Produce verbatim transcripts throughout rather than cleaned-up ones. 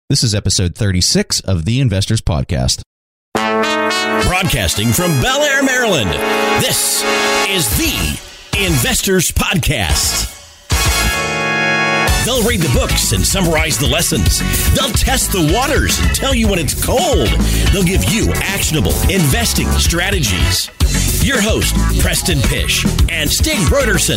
This is episode thirty-six of the Investors Podcast. Broadcasting from Bel Air, Maryland, this is the Investors Podcast. They'll read the books and summarize the lessons. They'll test the waters and tell you when it's cold. They'll give you actionable investing strategies. Your host, Preston Pysh and Stig Brodersen.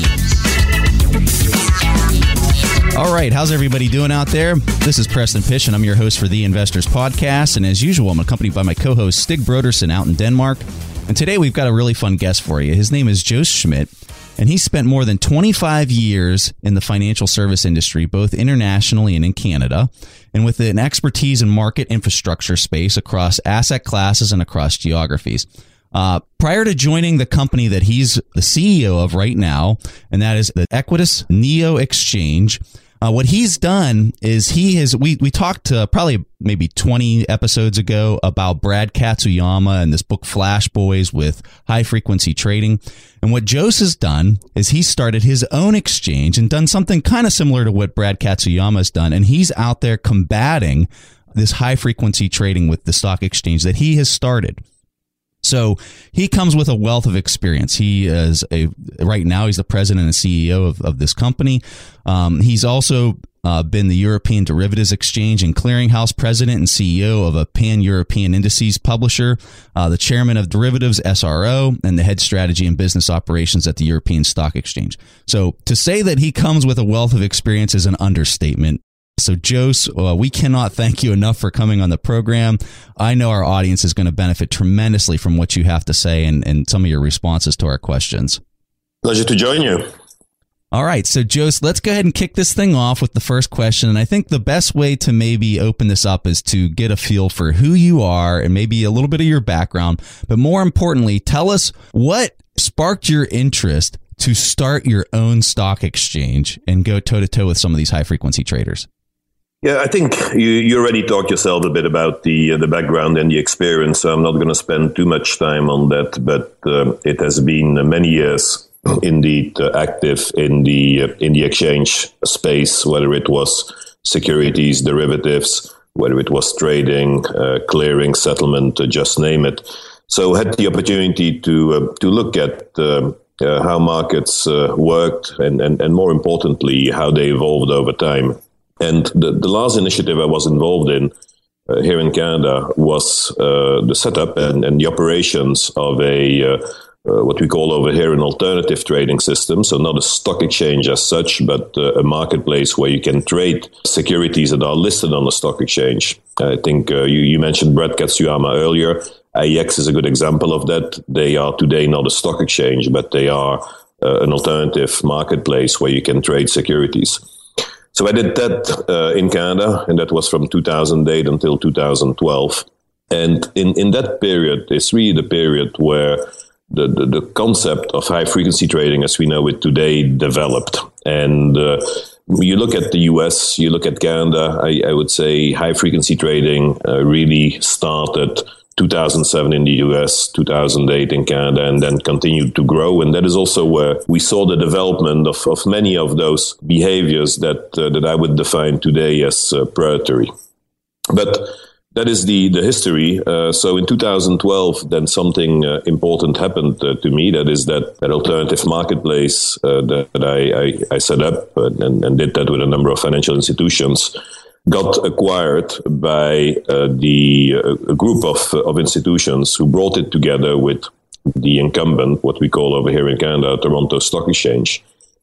All right, how's everybody doing out there? This is Preston Pysh, and I'm your host for the Investors Podcast. And as usual, I'm accompanied by my co-host, Stig Brodersen, out in Denmark. And today we've got a really fun guest for you. His name is Jos Schmidt, and he spent more than twenty-five years in the financial service industry, both internationally and in Canada, and with an expertise in market infrastructure space across asset classes and across geographies. Uh, prior to joining the company that he's the C E O of right now, and that is the Equitas Neo Exchange, uh, what he's done is he has, we, we talked uh, probably maybe twenty episodes ago about Brad Katsuyama and this book Flash Boys with high frequency trading. And what Jos has done is he started his own exchange and done something kind of similar to what Brad Katsuyama has done. And he's out there combating this high frequency trading with the stock exchange that he has started. So he comes with a wealth of experience. He is a right now he's the president and C E O of, of this company. Um, he's also uh, been the European Derivatives Exchange and Clearinghouse president and C E O of a pan-European indices publisher, uh, the chairman of Derivatives S R O, and the head strategy and business operations at the European Stock Exchange. So to say that he comes with a wealth of experience is an understatement. So, Jos, uh, we cannot thank you enough for coming on the program. I know our audience is going to benefit tremendously from what you have to say and, and some of your responses to our questions. Pleasure to join you. All right. So, Jos, let's go ahead and kick this thing off with the first question. And I think the best way to maybe open this up is to get a feel for who you are and maybe a little bit of your background. But more importantly, tell us what sparked your interest to start your own stock exchange and go toe-to-toe with some of these high-frequency traders. Yeah, I think you, you already talked yourself a bit about the uh, the background and the experience, so I'm not going to spend too much time on that, but uh, it has been many years indeed uh, active in the uh, in the exchange space, whether it was securities, derivatives, whether it was trading, uh, clearing, settlement, uh, just name it. So I had the opportunity to uh, to look at uh, uh, how markets uh, worked and, and, and more importantly, how they evolved over time. And the, the last initiative I was involved in uh, here in Canada was uh, the setup and, and the operations of a uh, uh, what we call over here an alternative trading system. So not a stock exchange as such, but uh, a marketplace where you can trade securities that are listed on the stock exchange. I think uh, you, you mentioned Brad Katsuyama earlier. A E X is a good example of that. They are today not a stock exchange, but they are uh, an alternative marketplace where you can trade securities. So I did that uh, in Canada, and that was from two thousand eight until two thousand twelve. And in, in that period, it's really the period where the, the, the concept of high-frequency trading as we know it today developed. And uh, you look at the U S, you look at Canada, I, I would say high-frequency trading uh, really started two thousand seven in the U S, two thousand eight in Canada, and then continued to grow. And that is also where we saw the development of, of many of those behaviors that uh, that I would define today as uh, predatory. But that is the, the history. Uh, so in two thousand twelve, then something uh, important happened uh, to me. That is that, that alternative marketplace uh, that, that I, I, I set up and, and did that with a number of financial institutions, got acquired by uh, the uh, a group of of institutions who brought it together with the incumbent, what we call over here in Canada, Toronto Stock Exchange,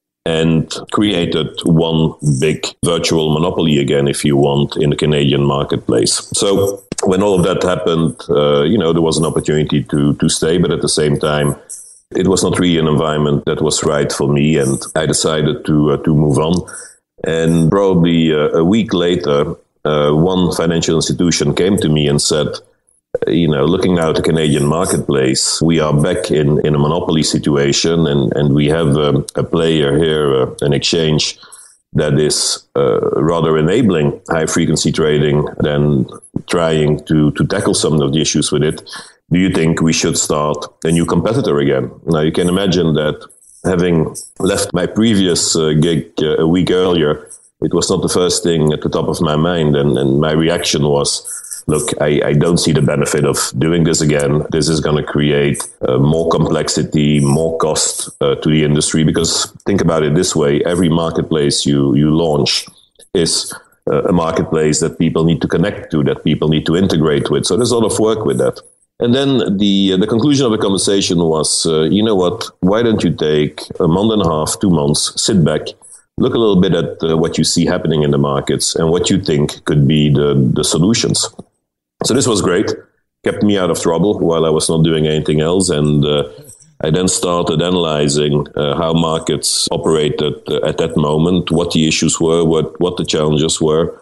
and created one big virtual monopoly again, if you want, in the Canadian marketplace. So when all of that happened, uh, you know, there was an opportunity to to stay, but at the same time, it was not really an environment that was right for me, and I decided to uh, to move on. And probably uh, a week later, uh, one financial institution came to me and said, you know, looking now at the Canadian marketplace, we are back in, in a monopoly situation, and, and we have um, a player here, uh, an exchange that is uh, rather enabling high-frequency trading than trying to, to tackle some of the issues with it. Do you think we should start a new competitor again? Now, you can imagine that having left my previous uh, gig uh, a week earlier, it was not the first thing at the top of my mind. And, and my reaction was, look, I, I don't see the benefit of doing this again. This is going to create uh, more complexity, more cost uh, to the industry. Because think about it this way, every marketplace you, you launch is uh, a marketplace that people need to connect to, that people need to integrate with. So there's a lot of work with that. And then the uh, the conclusion of the conversation was, uh, you know what, why don't you take a month and a half, two months, sit back, look a little bit at uh, what you see happening in the markets and what you think could be the, the solutions. So this was great, kept me out of trouble while I was not doing anything else. And uh, I then started analyzing uh, how markets operated uh, at that moment, what the issues were, what, what the challenges were.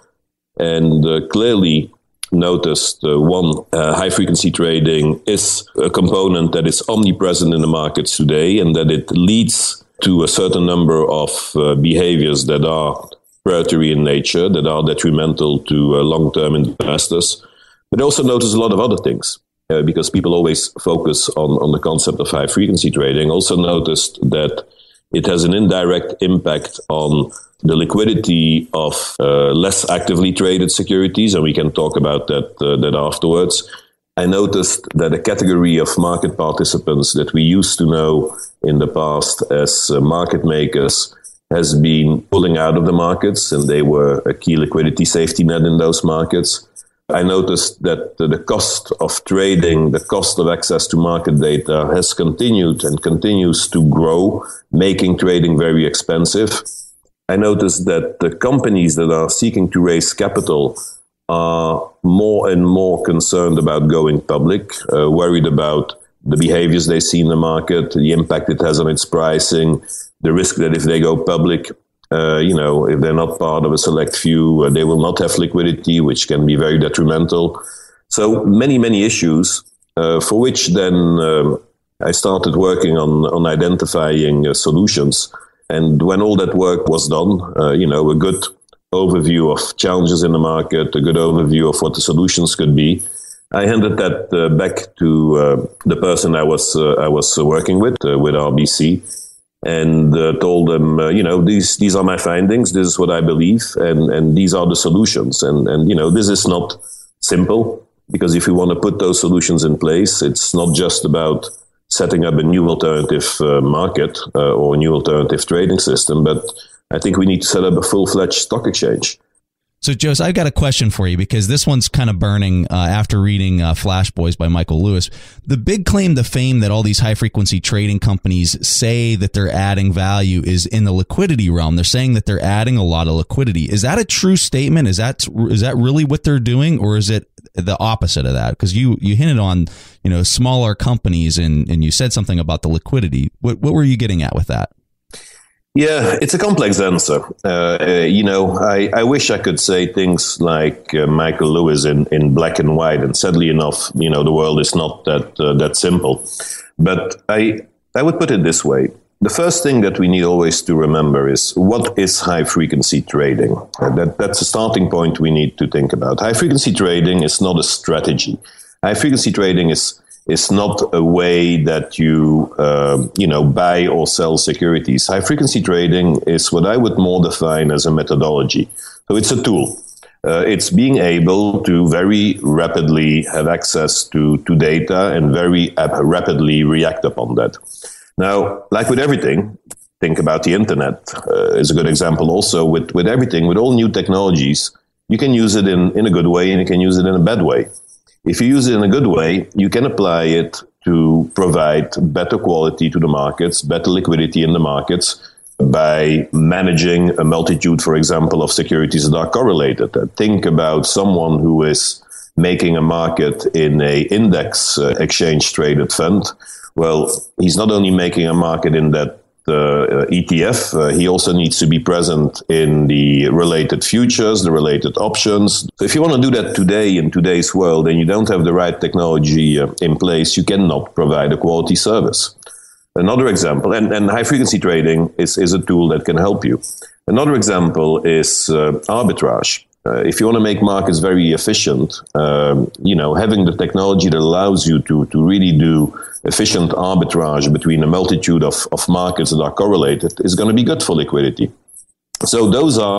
And uh, clearly noticed, uh, one, uh, high-frequency trading is a component that is omnipresent in the markets today, and that it leads to a certain number of uh, behaviors that are predatory in nature, that are detrimental to uh, long-term investors. But I also noticed a lot of other things, uh, because people always focus on, on the concept of high-frequency trading. Also noticed that it has an indirect impact on the liquidity of uh, less actively traded securities, and we can talk about that uh, that afterwards. I noticed that a category of market participants that we used to know in the past as uh, market makers has been pulling out of the markets, and they were a key liquidity safety net in those markets. I noticed that uh, the cost of trading, the cost of access to market data has continued and continues to grow, making trading very expensive. I noticed that the companies that are seeking to raise capital are more and more concerned about going public, uh, worried about the behaviors they see in the market, the impact it has on its pricing, the risk that if they go public, uh, you know, if they're not part of a select few, uh, they will not have liquidity, which can be very detrimental. So many, many issues uh, for which then um, I started working on, on identifying uh, solutions. And when all that work was done, uh, you know, a good overview of challenges in the market, a good overview of what the solutions could be, I handed that uh, back to uh, the person I was uh, I was working with, uh, with R B C, and uh, told them, uh, you know, these these are my findings, this is what I believe, and, and these are the solutions. And, and, you know, this is not simple, because if you want to put those solutions in place, it's not just about setting up a new alternative uh, market uh, or a new alternative trading system, but I think we need to set up a full-fledged stock exchange. So, Jose, I've got a question for you, because this one's kind of burning uh, after reading uh, Flash Boys by Michael Lewis. The big claim to fame that all these high-frequency trading companies say that they're adding value is in the liquidity realm. They're saying that they're adding a lot of liquidity. Is that a true statement? Is that is that really what they're doing, or is it the opposite of that? Because you, you hinted on, you know, smaller companies, and, and you said something about the liquidity. What, what were you getting at with that? Yeah, it's a complex answer. Uh, uh, you know, I, I wish I could say things like uh, Michael Lewis in, in black and white. And sadly enough, you know, the world is not that uh, that simple. But I I would put it this way. The first thing that we need always to remember is, what is high-frequency trading? Uh, that, that's a starting point we need to think about. High-frequency trading is not a strategy. High-frequency trading is It's not a way that you, uh, you know, buy or sell securities. High-frequency trading is what I would more define as a methodology. So it's a tool. Uh, it's being able to very rapidly have access to, to data and very uh, rapidly react upon that. Now, like with everything, think about the internet uh, is a good example also. With, with everything, with all new technologies, you can use it in, in a good way and you can use it in a bad way. If you use it in a good way, you can apply it to provide better quality to the markets, better liquidity in the markets by managing a multitude, for example, of securities that are correlated. Think about someone who is making a market in a index uh, exchange traded fund. Well, he's not only making a market in that Uh, E T F, uh, he also needs to be present in the related futures, the related options. So if you want to do that today in today's world and you don't have the right technology uh, in place, you cannot provide a quality service. Another example, and, and high-frequency trading is, is a tool that can help you. Another example is uh, arbitrage. Uh, if you want to make markets very efficient, um, you know, having the technology that allows you to, to really do efficient arbitrage between a multitude of, of markets that are correlated is going to be good for liquidity. So those are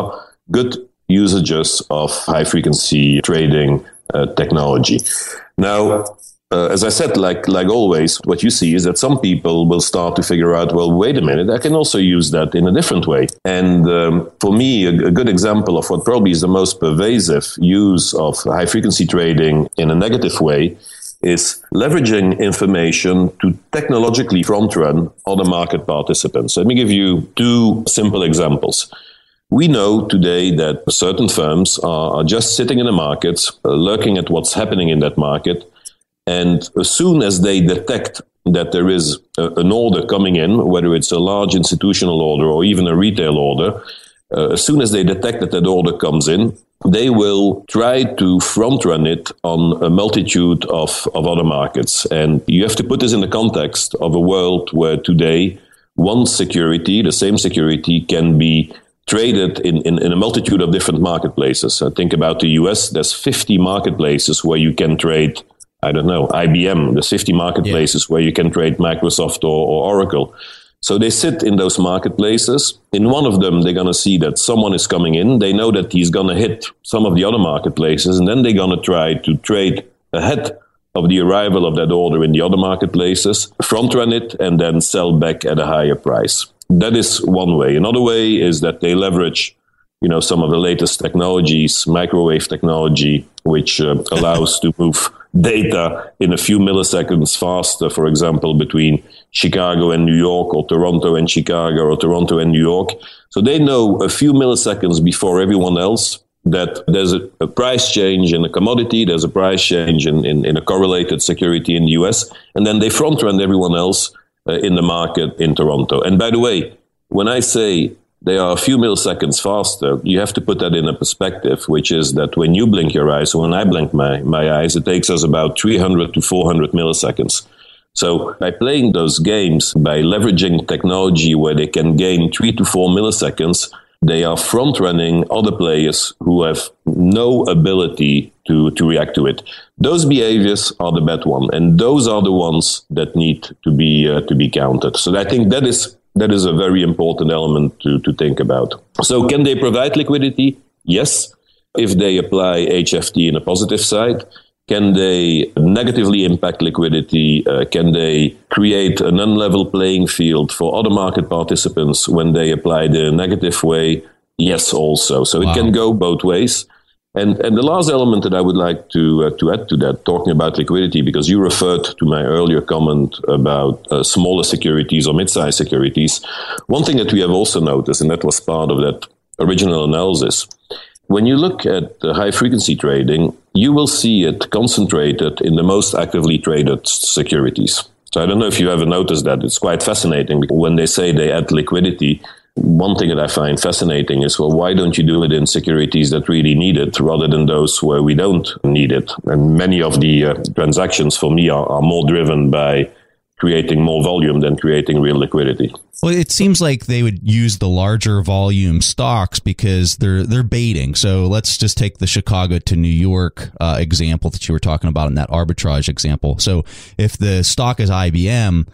good usages of high-frequency trading uh, technology. Now, uh, as I said, like like always, what you see is that some people will start to figure out, well, wait a minute, I can also use that in a different way. And um, for me, a, a good example of what probably is the most pervasive use of high-frequency trading in a negative way is leveraging information to technologically front-run other market participants. Let me give you two simple examples. We know today that certain firms are, are just sitting in the markets, uh, lurking at what's happening in that market, and as soon as they detect that there is a, an order coming in, whether it's a large institutional order or even a retail order, uh, as soon as they detect that that order comes in, they will try to front run it on a multitude of, of other markets. And you have to put this in the context of a world where today one security, the same security, can be traded in, in, in a multitude of different marketplaces. I think about the U S, there's fifty marketplaces where you can trade, I don't know, I B M. There's fifty marketplaces yeah. where you can trade Microsoft or, or Oracle. So they sit in those marketplaces. In one of them, they're going to see that someone is coming in. They know that he's going to hit some of the other marketplaces, and then they're going to try to trade ahead of the arrival of that order in the other marketplaces, front run it, and then sell back at a higher price. That is one way. Another way is that they leverage, you know, some of the latest technologies, microwave technology, which uh, allows to move data in a few milliseconds faster, for example, between Chicago and New York, or Toronto and Chicago, or Toronto and New York. So they know a few milliseconds before everyone else that there's a, a price change in a commodity, there's a price change in, in, in a correlated security in the U S, and then they front run everyone else uh, in the market in Toronto. And by the way, when I say they are a few milliseconds faster, you have to put that in a perspective, which is that when you blink your eyes, or when I blink my, my eyes, it takes us about three hundred to four hundred milliseconds. So by playing those games, by leveraging technology where they can gain three to four milliseconds, they are front-running other players who have no ability to, to react to it. Those behaviors are the bad one, and those are the ones that need to be uh, to be counted. So I think that is That is a very important element to, to think about. So can they provide liquidity? Yes. If they apply H F T in a positive side, can they negatively impact liquidity? Uh, can they create an unlevel playing field for other market participants when they apply the negative way? Yes, also. So wow. It can go both ways. And and the last element that I would like to uh, to add to that, talking about liquidity, because you referred to my earlier comment about uh, smaller securities or mid-sized securities. One thing that we have also noticed, and that was part of that original analysis, when you look at the high-frequency trading, you will see it concentrated in the most actively traded securities. So I don't know if you ever noticed that. It's quite fascinating. When they say they add liquidity, one thing that I find fascinating is, well, why don't you do it in securities that really need it rather than those where we don't need it? And many of the uh, transactions for me are, are more driven by creating more volume than creating real liquidity. Well, it seems like they would use the larger volume stocks because they're they're baiting. So let's just take the Chicago to New York uh, example that you were talking about in that arbitrage example. So if the stock is I B M,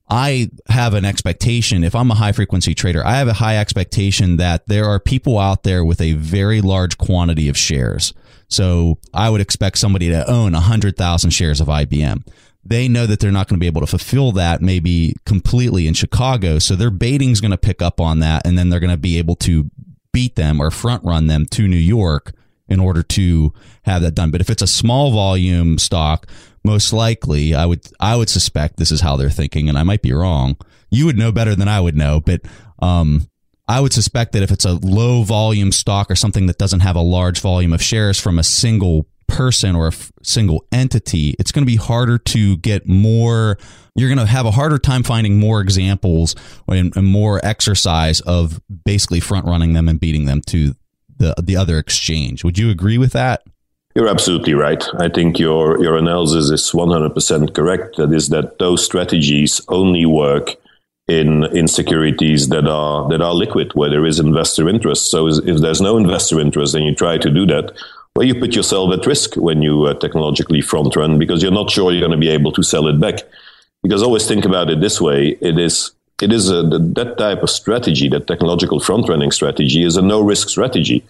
I have an expectation, if I'm a high frequency trader, I have a high expectation that there are people out there with a very large quantity of shares. So I would expect somebody to own one hundred thousand shares of I B M. They know that they're not going to be able to fulfill that maybe completely in Chicago. So their baiting is going to pick up on that, and then they're going to be able to beat them or front run them to New York in order to have that done. But if it's a small volume stock, most likely, I would I would suspect this is how they're thinking, and I might be wrong. You would know better than I would know, but um, I would suspect that if it's a low volume stock or something that doesn't have a large volume of shares from a single person or a f- single entity, it's going to be harder to get more. You're going to have a harder time finding more examples and, and more exercise of basically front running them and beating them to the the other exchange. Would you agree with that? You're absolutely right. I think your, your analysis is one hundred percent correct. That is that those strategies only work in, in securities that are, that are liquid, where there is investor interest. So if there's no investor interest and you try to do that, well, you put yourself at risk when you uh, technologically front run, because you're not sure you're going to be able to sell it back. Because always think about it this way. It is, it is a, that type of strategy, that technological front running strategy is a no risk strategy.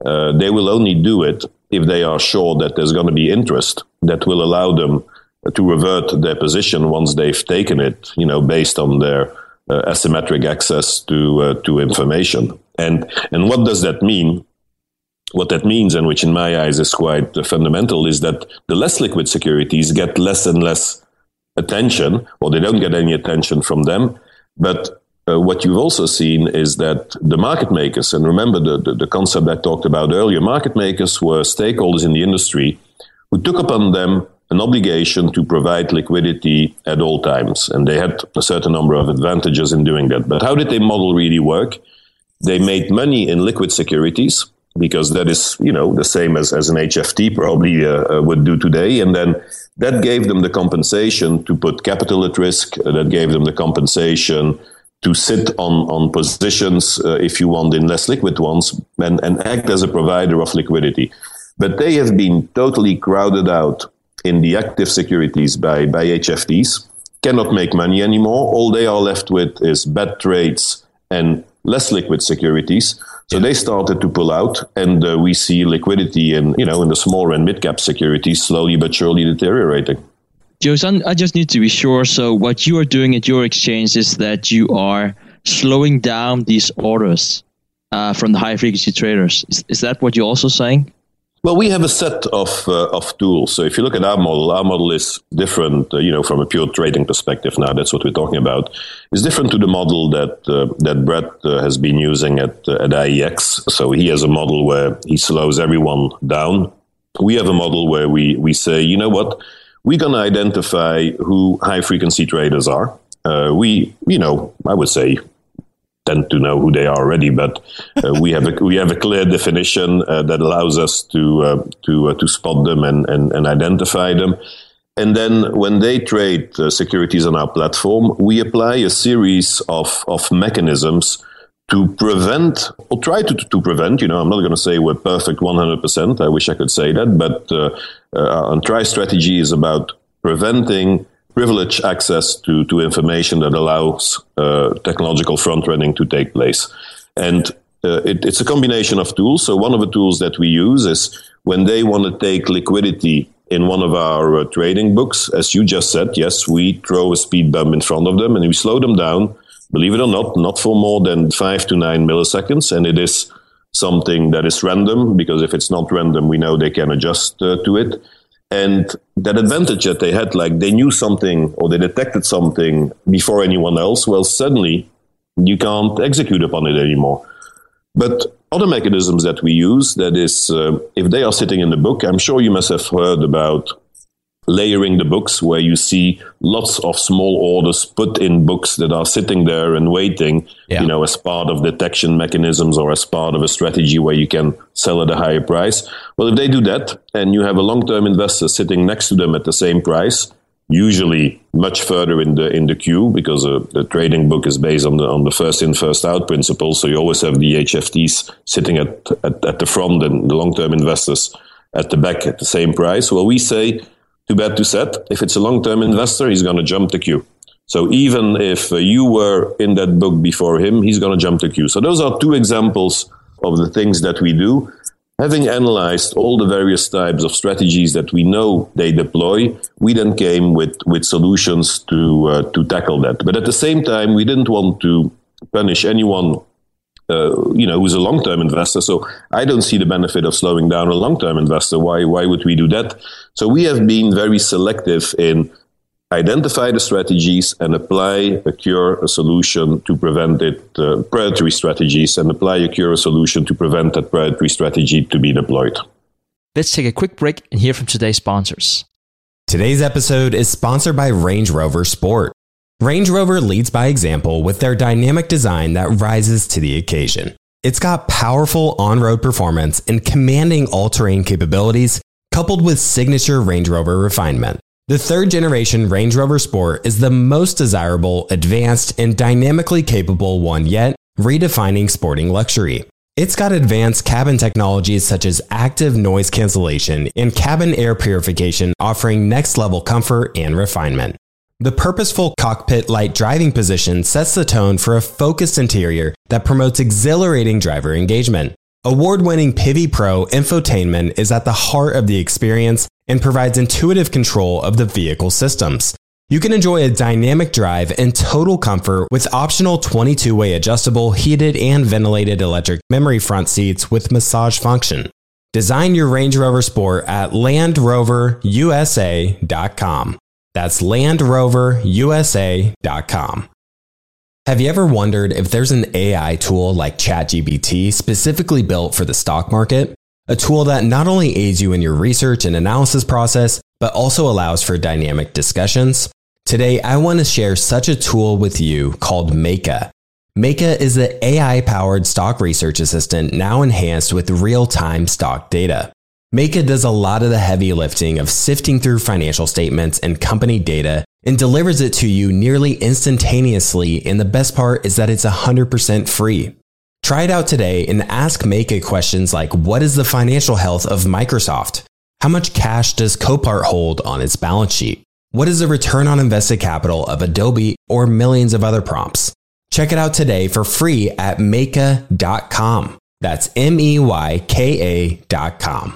uh, they will only do it if they are sure that there's going to be interest that will allow them to revert their position once they've taken it, you know, based on their uh, asymmetric access to uh, to information. And and what does that mean? What that means, and which in my eyes is quite uh, fundamental, is that the less liquid securities get less and less attention, or they don't get any attention from them. But uh, what you've also seen is that the market makers, and remember the, the, the concept I talked about earlier, market makers were stakeholders in the industry who took upon them an obligation to provide liquidity at all times. And they had a certain number of advantages in doing that. But how did their model really work? They made money in liquid securities, because that is, you know, the same as, as an H F T probably uh, would do today. And then that gave them the compensation to put capital at risk. Uh, that gave them the compensation to sit on, on positions, uh, if you want, in less liquid ones, and, and act as a provider of liquidity. But they have been totally crowded out in the active securities by, by H F Ts, cannot make money anymore. All they are left with is bad trades and less liquid securities. So they started to pull out, and uh, we see liquidity in, you know, in the smaller and mid-cap securities slowly but surely deteriorating. Josan, I just need to be sure. So what you are doing at your exchange is that you are slowing down these orders uh, from the high-frequency traders. Is, is that what you're also saying? Well, we have a set of uh, of tools. So if you look at our model, our model is different, uh, you know, from a pure trading perspective. Now, that's what we're talking about. It's different to the model that uh, that Brett uh, has been using at uh, at I E X. So he has a model where he slows everyone down. We have a model where we we say, you know what, we're going to identify who high frequency traders are. Uh, we, you know, I would say, tend to know who they are already, but uh, we have a we have a clear definition uh, that allows us to uh, to uh, to spot them and, and and identify them. And then when they trade uh, securities on our platform, we apply a series of of mechanisms to prevent, or try to to prevent. You know, I'm not going to say we're perfect one hundred percent. I wish I could say that, but uh, uh, our try strategy is about preventing privileged access to, to information that allows uh, technological front-running to take place. And uh, it, it's a combination of tools. So one of the tools that we use is when they want to take liquidity in one of our uh, trading books, as you just said, yes, we throw a speed bump in front of them and we slow them down, believe it or not, not for more than five to nine milliseconds. And it is something that is random, because if it's not random, we know they can adjust uh, to it. And that advantage that they had, like they knew something or they detected something before anyone else, well, suddenly you can't execute upon it anymore. But other mechanisms that we use, that is, uh, if they are sitting in the book, I'm sure you must have heard about layering the books, where you see lots of small orders put in books that are sitting there and waiting, yeah. you know, as part of detection mechanisms or as part of a strategy where you can sell at a higher price. Well, if they do that and you have a long-term investor sitting next to them at the same price, usually much further in the in the queue, because uh, the trading book is based on the on the first in, first out principle. So you always have the H F Ts sitting at, at, at the front and the long-term investors at the back at the same price. Well, we say, too bad to set. If it's a long-term investor, he's going to jump the queue. So even if uh, you were in that book before him, he's going to jump the queue. So those are two examples of the things that we do. Having analyzed all the various types of strategies that we know they deploy, we then came with, with solutions to uh, to tackle that. But at the same time, we didn't want to punish anyone Uh, you know, who's a long-term investor. So I don't see the benefit of slowing down a long-term investor. Why, why would we do that? So we have been very selective in identify the strategies and apply a cure, a solution to prevent it, uh, predatory strategies, and apply a cure, a solution to prevent that predatory strategy to be deployed. Let's take a quick break and hear from today's sponsors. Today's episode is sponsored by Range Rover Sport. Range Rover leads by example with their dynamic design that rises to the occasion. It's got powerful on-road performance and commanding all-terrain capabilities, coupled with signature Range Rover refinement. The third-generation Range Rover Sport is the most desirable, advanced, and dynamically capable one yet, redefining sporting luxury. It's got advanced cabin technologies such as active noise cancellation and cabin air purification, offering next-level comfort and refinement. The purposeful cockpit light driving position sets the tone for a focused interior that promotes exhilarating driver engagement. Award-winning Pivi Pro infotainment is at the heart of the experience and provides intuitive control of the vehicle systems. You can enjoy a dynamic drive and total comfort with optional twenty-two way adjustable, heated and ventilated electric memory front seats with massage function. Design your Range Rover Sport at land rover u s a dot com. That's land rover u s a dot com. Have you ever wondered if there's an A I tool like ChatGPT specifically built for the stock market? A tool that not only aids you in your research and analysis process, but also allows for dynamic discussions? Today, I want to share such a tool with you called Meyka. Meyka is the A I-powered stock research assistant now enhanced with real-time stock data. Meyka does a lot of the heavy lifting of sifting through financial statements and company data and delivers it to you nearly instantaneously, and the best part is that it's one hundred percent free. Try it out today and ask Meyka questions like, what is the financial health of Microsoft? How much cash does Copart hold on its balance sheet? What is the return on invested capital of Adobe, or millions of other prompts? Check it out today for free at meyka dot com. That's M E Y K A dot com.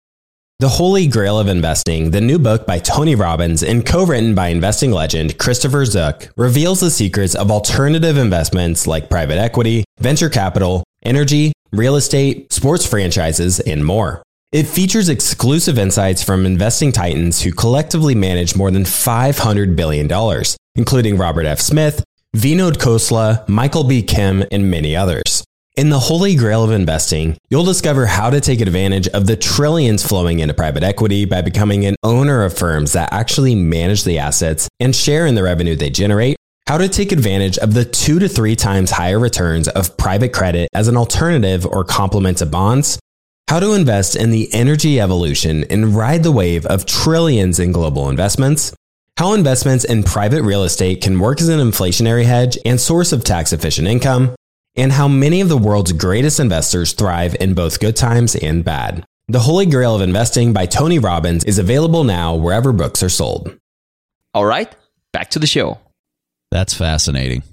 The Holy Grail of Investing, the new book by Tony Robbins and co-written by investing legend Christopher Zook, reveals the secrets of alternative investments like private equity, venture capital, energy, real estate, sports franchises, and more. It features exclusive insights from investing titans who collectively manage more than five hundred billion dollars, including Robert F. Smith, Vinod Khosla, Michael B. Kim, and many others. In the Holy Grail of Investing, you'll discover how to take advantage of the trillions flowing into private equity by becoming an owner of firms that actually manage the assets and share in the revenue they generate, how to take advantage of the two to three times higher returns of private credit as an alternative or complement to bonds, how to invest in the energy evolution and ride the wave of trillions in global investments, how investments in private real estate can work as an inflationary hedge and source of tax-efficient income, and how many of the world's greatest investors thrive in both good times and bad. The Holy Grail of Investing by Tony Robbins is available now wherever books are sold. All right, back to the show. That's fascinating.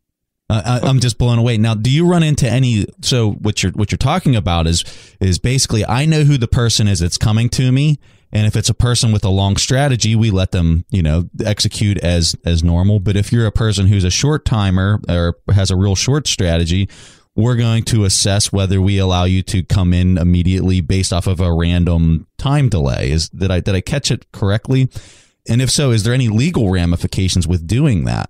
Uh, I, I'm just blown away. Now, do you run into any? So what you're what you're talking about is is basically I know who the person is that's coming to me, and if it's a person with a long strategy, we let them, you know, execute as as normal. But if you're a person who's a short timer or has a real short strategy, we're going to assess whether we allow you to come in immediately based off of a random time delay. Is did I did I catch it correctly? And if so, is there any legal ramifications with doing that?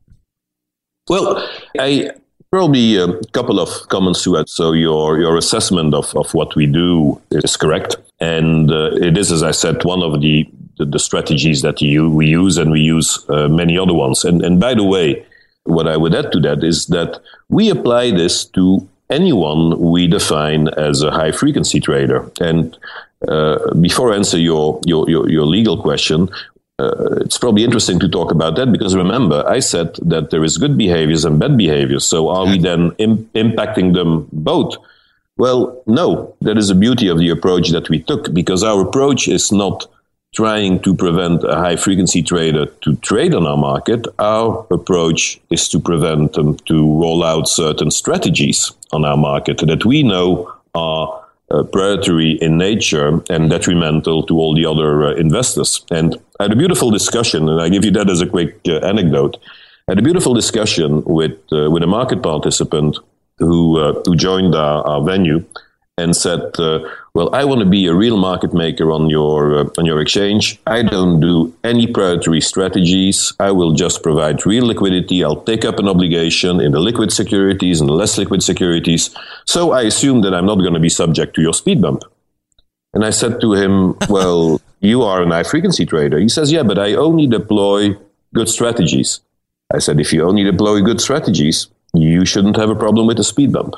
Well, I probably a couple of comments to add. So your your assessment of, of what we do is correct. And uh, it is, as I said, one of the, the, the strategies that you, we use, and we use uh, many other ones. And, and by the way, what I would add to that is that we apply this to anyone we define as a high-frequency trader. And uh, before I answer your, your, your, your legal question, Uh, it's probably interesting to talk about that, because remember, I said that there is good behaviors and bad behaviors. So are we then im- impacting them both? Well, no. That is the beauty of the approach that we took, because our approach is not trying to prevent a high-frequency trader to trade on our market. Our approach is to prevent them to roll out certain strategies on our market that we know are Uh, predatory in nature and detrimental to all the other uh, investors. And I had a beautiful discussion, and I give you that as a quick uh, anecdote. I had a beautiful discussion with uh, with a market participant who uh, who joined our, our venue and said, uh, "Well, I want to be a real market maker on your uh, on your exchange. I don't do any predatory strategies. I will just provide real liquidity. I'll take up an obligation in the liquid securities and the less liquid securities. So I assume that I'm not going to be subject to your speed bump." And I said to him, "Well, you are an high frequency trader." He says, "Yeah, but I only deploy good strategies." I said, "If you only deploy good strategies, you shouldn't have a problem with the speed bump."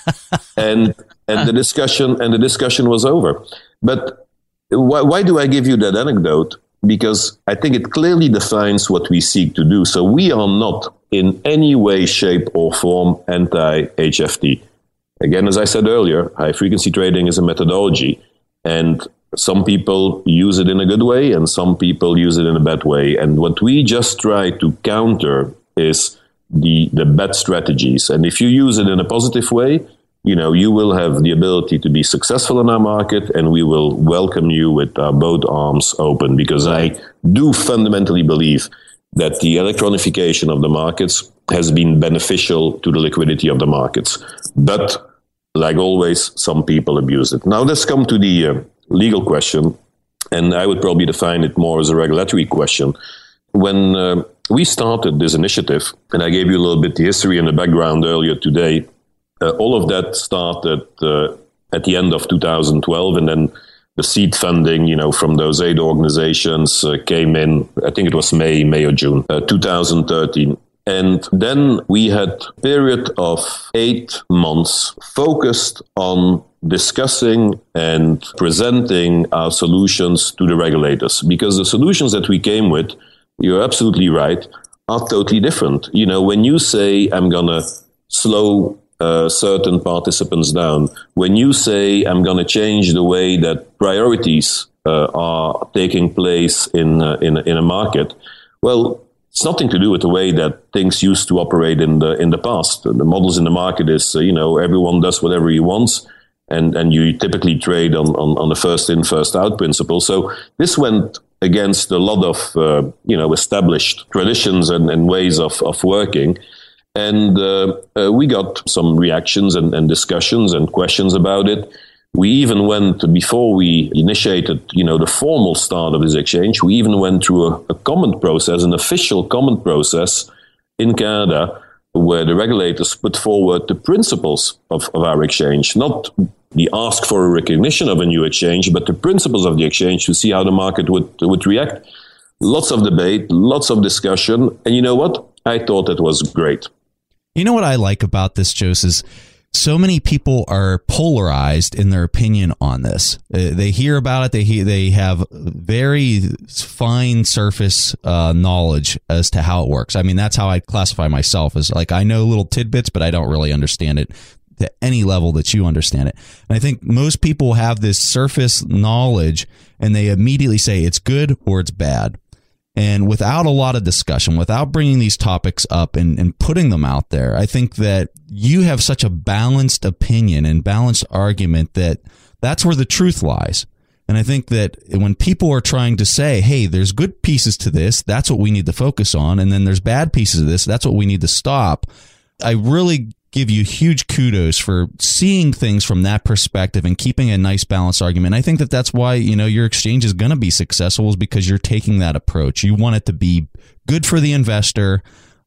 and and the discussion and the discussion was over. But why, why do I give you that anecdote? Because I think it clearly defines what we seek to do. So we are not in any way, shape, or form anti-H F T. Again, as I said earlier, high-frequency trading is a methodology, and some people use it in a good way, and some people use it in a bad way. And what we just try to counter is the the bad strategies. And if you use it in a positive way, you know, you will have the ability to be successful in our market, and we will welcome you with our both arms open, because I do fundamentally believe that the electronification of the markets has been beneficial to the liquidity of the markets. But like always, some people abuse it. Now let's come to the uh, legal question, and I would probably define it more as a regulatory question. When uh, we started this initiative, and I gave you a little bit the history and the background earlier today, uh, all of that started uh, at the end of two thousand twelve, and then the seed funding, you know, from those eight organizations uh, came in, I think it was May, May or June, uh, two thousand thirteen. And then we had a period of eight months focused on discussing and presenting our solutions to the regulators, because the solutions that we came with, you're absolutely right, are totally different. You know, when you say, I'm going to slow uh, certain participants down, when you say, I'm going to change the way that priorities uh, are taking place in, uh, in, in a market, well, it's nothing to do with the way that things used to operate in the in the past. The models in the market is, uh, you know, everyone does whatever he wants, and, and you typically trade on, on, on the first in, first out principle. So this went against a lot of, uh, you know, established traditions and, and ways of, of working. And uh, uh, we got some reactions and, and discussions and questions about it. We even went, before we initiated, you know, the formal start of this exchange, we even went through a, a comment process, an official comment process in Canada, where the regulators put forward the principles of, of our exchange, not the ask for a recognition of a new exchange, but the principles of the exchange to see how the market would, would react. Lots of debate, lots of discussion. And you know what? I thought that was great. You know what I like about this, Jos, is so many people are polarized in their opinion on this. Uh, they hear about it. They he, they have very fine surface uh, knowledge as to how it works. I mean, that's how I classify myself, as like, I know little tidbits, but I don't really understand it to any level that you understand it. And I think most people have this surface knowledge, and they immediately say it's good or it's bad. And without a lot of discussion, without bringing these topics up and, and putting them out there, I think that you have such a balanced opinion and balanced argument that that's where the truth lies. And I think that when people are trying to say, hey, there's good pieces to this, that's what we need to focus on, and then there's bad pieces of this, that's what we need to stop, I really give you huge kudos for seeing things from that perspective and keeping a nice balanced argument. I think that that's why, you know, your exchange is going to be successful, is because you're taking that approach. You want it to be good for the investor.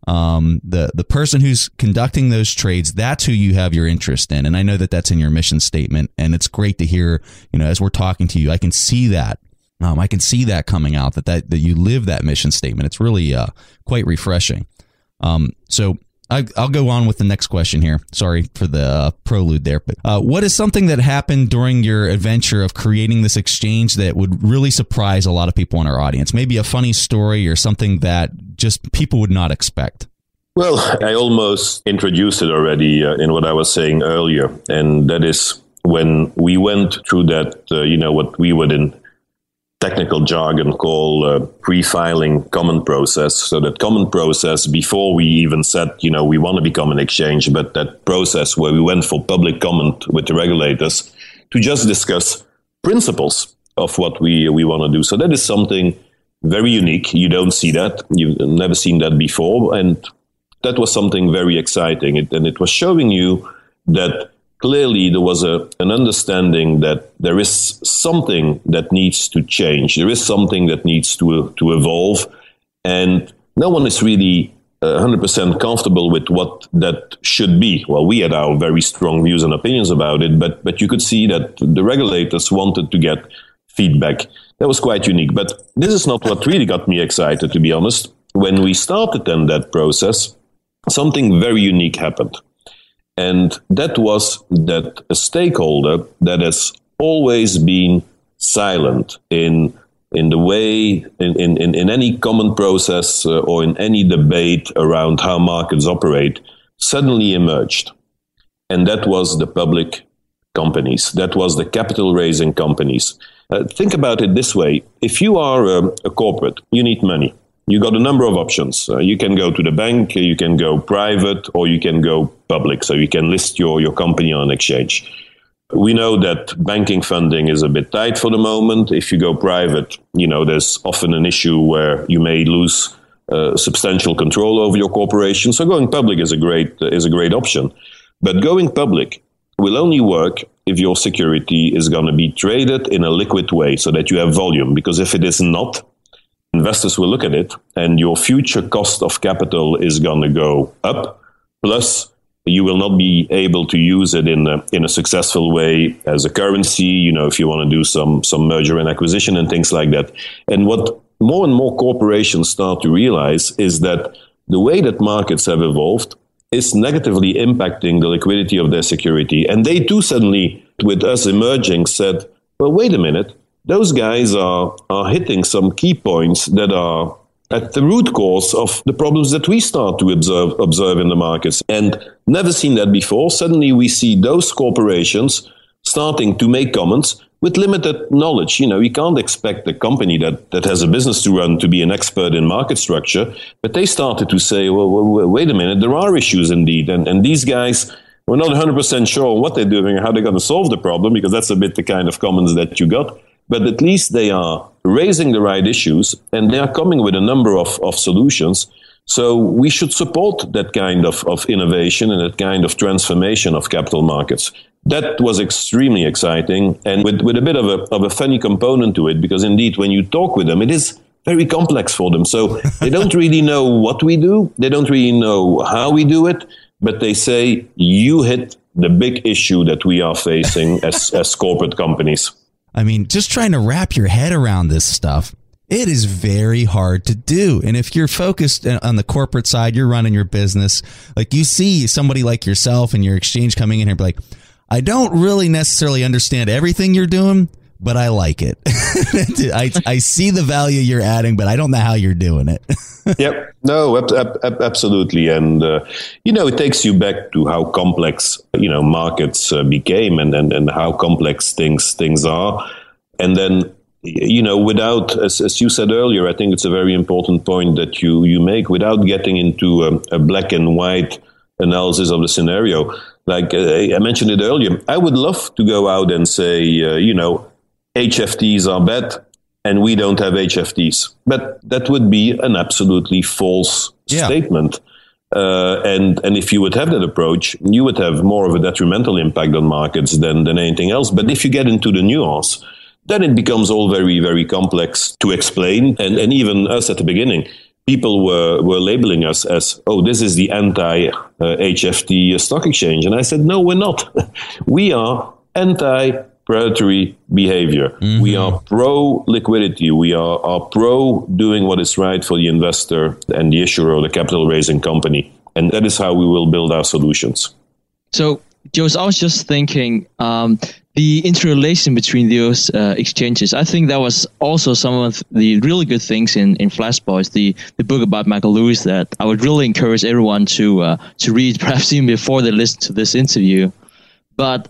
Um, the, the person who's conducting those trades, that's who you have your interest in. And I know that that's in your mission statement, and it's great to hear, you know, as we're talking to you, I can see that. Um, I can see that coming out, that, that, that you live that mission statement. It's really, uh, quite refreshing. Um, so, I, I'll go on with the next question here. Sorry for the uh, prelude there. But uh, what is something that happened during your adventure of creating this exchange that would really surprise a lot of people in our audience? Maybe a funny story or something that just people would not expect. Well, I almost introduced it already uh, in what I was saying earlier. And that is when we went through that, uh, you know, what we would in technical jargon call uh, pre-filing comment process. So that comment process, before we even said, you know, we want to become an exchange, but that process where we went for public comment with the regulators to just discuss principles of what we we want to do. So that is something very unique. You don't see that. You've never seen that before. And that was something very exciting. It, and it was showing you that clearly there was a, an understanding that there is something that needs to change. There is something that needs to to evolve. And no one is really uh, one hundred percent comfortable with what that should be. Well, we had our very strong views and opinions about it, but but you could see that the regulators wanted to get feedback. That was quite unique. But this is not what really got me excited, to be honest. When we started then that process, something very unique happened. And that was that a stakeholder that has always been silent in in the way, in, in, in any common process uh, or in any debate around how markets operate, suddenly emerged. And that was the public companies. That was the capital raising companies. Uh, think about it this way. If you are um, a corporate, you need money. you got a number of options. Uh, you can go to the bank, you can go private, or you can go public. So you can list your, your company on an exchange. We know that banking funding is a bit tight for the moment. If you go private, you know, there's often an issue where you may lose uh, substantial control over your corporation. So going public is a great uh, is a great option. But going public will only work if your security is going to be traded in a liquid way so that you have volume. Because if it is not, investors will look at it and your future cost of capital is going to go up. Plus, you will not be able to use it in a, in a successful way as a currency, you know, if you want to do some, some merger and acquisition and things like that. And what more and more corporations start to realize is that the way that markets have evolved is negatively impacting the liquidity of their security. And they too suddenly, with us emerging, said, well, wait a minute, those guys are, are hitting some key points that are at the root cause of the problems that we start to observe observe in the markets. And never seen that before. Suddenly we see those corporations starting to make comments with limited knowledge. You know, you can't expect a company that, that has a business to run to be an expert in market structure. But they started to say, well, well wait a minute, there are issues indeed. And, and these guys were not one hundred percent sure what they're doing and how they're going to solve the problem, because that's a bit the kind of comments that you got. But at least they are raising the right issues and they are coming with a number of, of solutions. So we should support that kind of, of innovation and that kind of transformation of capital markets. That was extremely exciting and with, with a bit of a, of a funny component to it, because indeed, when you talk with them, it is very complex for them. So they don't really know what we do. They don't really know how we do it, but they say, you hit the big issue that we are facing as, as corporate companies. I mean, just trying to wrap your head around this stuff, it is very hard to do. And if you're focused on the corporate side, you're running your business, like you see somebody like yourself and your exchange coming in here, be like, I don't really necessarily understand everything you're doing, but I like it. I, I see the value you're adding, but I don't know how you're doing it. Yep. No, ab- ab- absolutely. And, uh, you know, it takes you back to how complex, you know, markets uh, became and, and, and how complex things things are. And then, you know, without, as, as you said earlier, I think it's a very important point that you, you make, without getting into a, a black and white analysis of the scenario. Like uh, I mentioned it earlier, I would love to go out and say, uh, you know, H F Ts are bad and we don't have H F Ts. But that would be an absolutely false yeah. statement. Uh, and, and if you would have that approach, you would have more of a detrimental impact on markets than, than anything else. But if you get into the nuance, then it becomes all very, very complex to explain. And, and even us at the beginning, people were, were labeling us as, oh, this is the anti-H F T stock exchange. And I said, no, we're not. We are anti-predatory behavior. Mm-hmm. We are pro-liquidity. We are, are pro doing what is right for the investor and the issuer or the capital raising company. And that is how we will build our solutions. So, Joost, I was just thinking, um, the interrelation between those uh, exchanges, I think that was also some of the really good things in, in Flashboys, the, the book about Michael Lewis, that I would really encourage everyone to uh, to read, perhaps even before they listen to this interview. But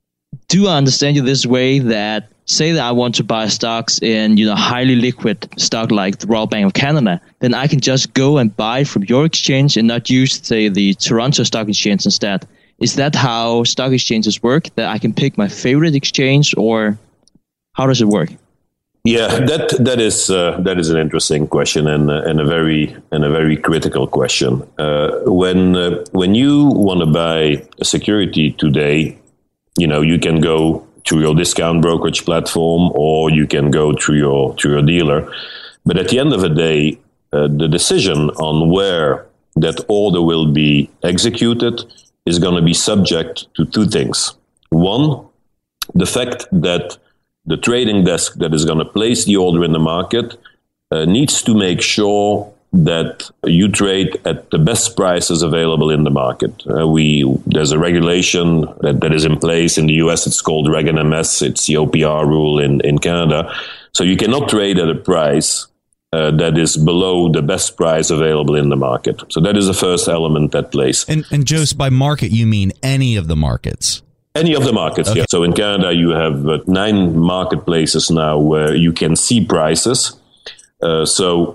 do I understand you this way, that say that I want to buy stocks in, you know, highly liquid stock like the Royal Bank of Canada, then I can just go and buy from your exchange and not use, say, the Toronto Stock Exchange instead? Is that how stock exchanges work, that I can pick my favorite exchange, or how does it work? Yeah, that that is uh, that is an interesting question and uh, and a very and a very critical question. Uh, when uh, when you want to buy a security today, you know, you can go to your discount brokerage platform or you can go through your through your dealer. But at the end of the day, uh, the decision on where that order will be executed is going to be subject to two things. One, the fact that the trading desk that is going to place the order in the market uh, needs to make sure that you trade at the best prices available in the market. Uh, we there's a regulation that, that is in place in the U S. It's called Reg N M S. It's the O P R rule in, in Canada. So you cannot trade at a price Uh, that is below the best price available in the market. So that is the first element that plays. And, and Joost, by market, you mean any of the markets? Any of the markets, okay. Yeah. So in Canada, you have uh, nine marketplaces now where you can see prices. Uh, so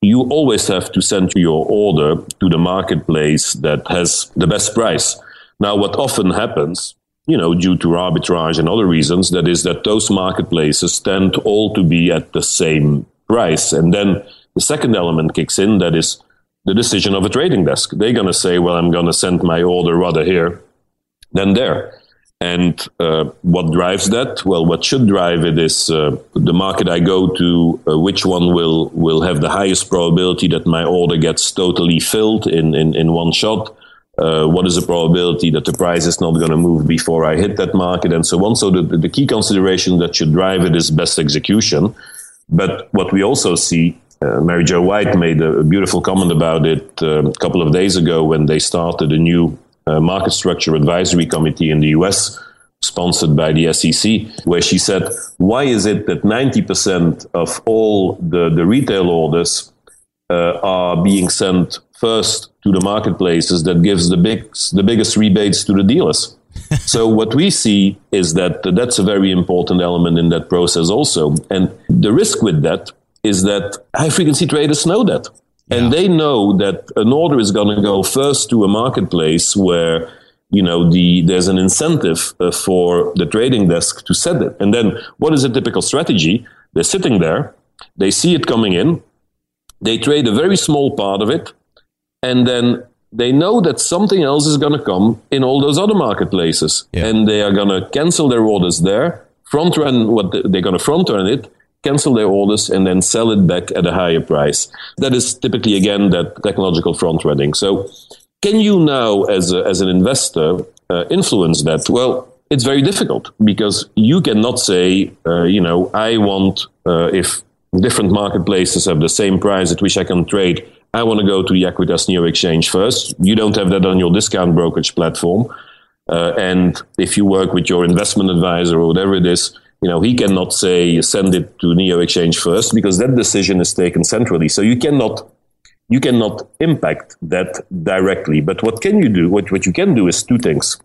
you always have to send your order to the marketplace that has the best price. Now, what often happens, you know, due to arbitrage and other reasons, that is that those marketplaces tend all to be at the same price. And then the second element kicks in, that is the decision of a trading desk. They're going to say, well, I'm going to send my order rather here than there. And uh, what drives that? Well, what should drive it is uh, the market I go to, uh, which one will, will have the highest probability that my order gets totally filled in, in, in one shot. Uh, what is the probability that the price is not going to move before I hit that market, and so on. So the, the key consideration that should drive it is best execution. But what we also see, uh, Mary Jo White made a, a beautiful comment about it uh, a couple of days ago when they started a new Uh, market structure advisory committee in the U S, sponsored by the S E C, where she said, why is it that ninety percent of all the, the retail orders uh, are being sent first to the marketplaces that gives the big, the biggest rebates to the dealers? So what we see is that that's a very important element in that process also. And the risk with that is that high-frequency traders know that. And yeah. They know that an order is going to go first to a marketplace where, you know, the there's an incentive uh, for the trading desk to set it. And then what is a typical strategy? They're sitting there, they see it coming in, they trade a very small part of it, and then they know that something else is going to come in all those other marketplaces. Yeah. And they are going to cancel their orders there, front run what the, they're going to front run it, cancel their orders, and then sell it back at a higher price. That is typically, again, that technological front running. So can you now, as a, as an investor, uh, influence that? Well, it's very difficult, because you cannot say, uh, you know, I want, uh, if different marketplaces have the same price at which I can trade, I want to go to the Equitas Neo Exchange first. You don't have that on your discount brokerage platform. Uh, and if you work with your investment advisor or whatever it is, you know, he cannot say send it to Neo Exchange first, because that decision is taken centrally. So you cannot you cannot impact that directly. But what can you do? What, what you can do is two things.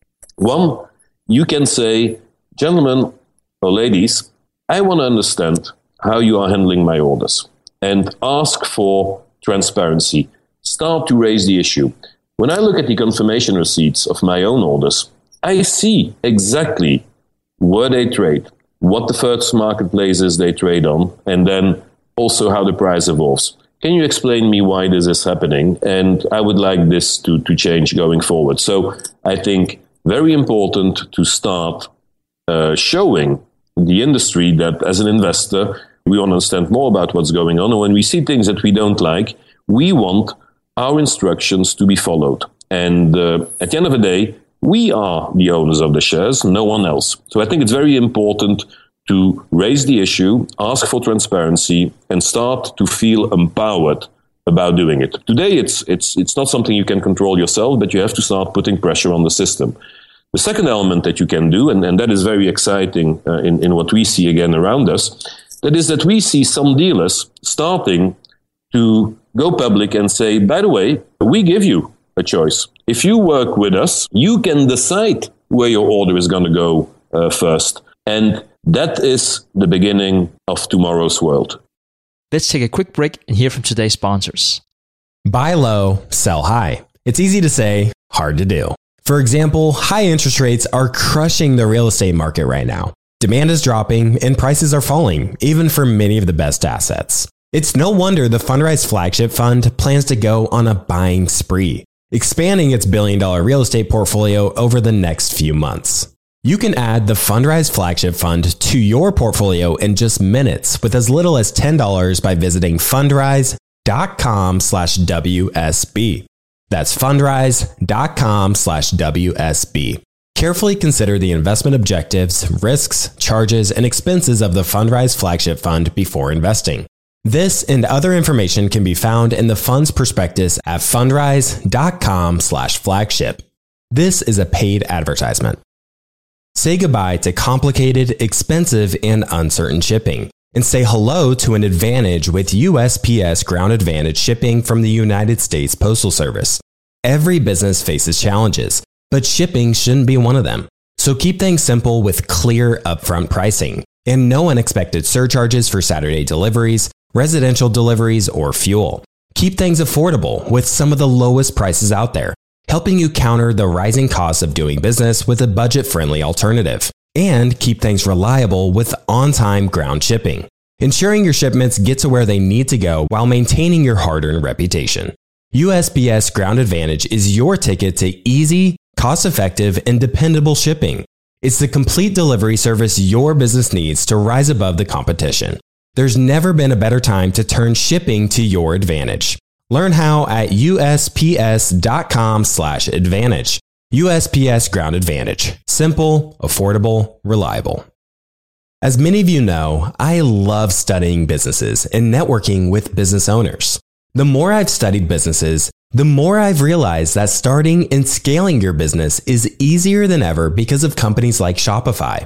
One, you can say, gentlemen or ladies, I want to understand how you are handling my orders, and ask for transparency. Start to raise the issue. When I look at the confirmation receipts of my own orders, I see exactly where they trade, what the first marketplaces they trade on, and then also how the price evolves. Can you explain me why this is happening? And I would like this to, to change going forward. So I think very important to start uh, showing the industry that as an investor, we want to understand more about what's going on. And when we see things that we don't like, we want our instructions to be followed. And uh, at the end of the day, we are the owners of the shares, no one else. So I think it's very important to raise the issue, ask for transparency, and start to feel empowered about doing it. Today, it's it's it's not something you can control yourself, but you have to start putting pressure on the system. The second element that you can do, and, and that is very exciting uh, in, in what we see again around us, that is that we see some dealers starting to go public and say, by the way, we give you a choice. If you work with us, you can decide where your order is going to go uh, first. And that is the beginning of tomorrow's world. Let's take a quick break and hear from today's sponsors. Buy low, sell high. It's easy to say, hard to do. For example, high interest rates are crushing the real estate market right now. Demand is dropping and prices are falling, even for many of the best assets. It's no wonder the Fundrise Flagship Fund plans to go on a buying spree, expanding its billion dollar real estate portfolio over the next few months. You can add the Fundrise Flagship Fund to your portfolio in just minutes with as little as ten dollars by visiting fundrise.com slash WSB. That's fundrise.com slash WSB. Carefully consider the investment objectives, risks, charges, and expenses of the Fundrise Flagship Fund before investing. This and other information can be found in the fund's prospectus at fundrise.com slash flagship. This is a paid advertisement. Say goodbye to complicated, expensive, and uncertain shipping, and say hello to an advantage with U S P S Ground Advantage shipping from the United States Postal Service. Every business faces challenges, but shipping shouldn't be one of them. So keep things simple with clear upfront pricing and no unexpected surcharges for Saturday deliveries, residential deliveries, or fuel. Keep things affordable with some of the lowest prices out there, helping you counter the rising costs of doing business with a budget-friendly alternative. And keep things reliable with on-time ground shipping, ensuring your shipments get to where they need to go while maintaining your hard-earned reputation. U S P S Ground Advantage is your ticket to easy, cost-effective, and dependable shipping. It's the complete delivery service your business needs to rise above the competition. There's never been a better time to turn shipping to your advantage. Learn how at U S P S dot com slash advantage. U S P S Ground Advantage. Simple, affordable, reliable. As many of you know, I love studying businesses and networking with business owners. The more I've studied businesses, the more I've realized that starting and scaling your business is easier than ever because of companies like Shopify.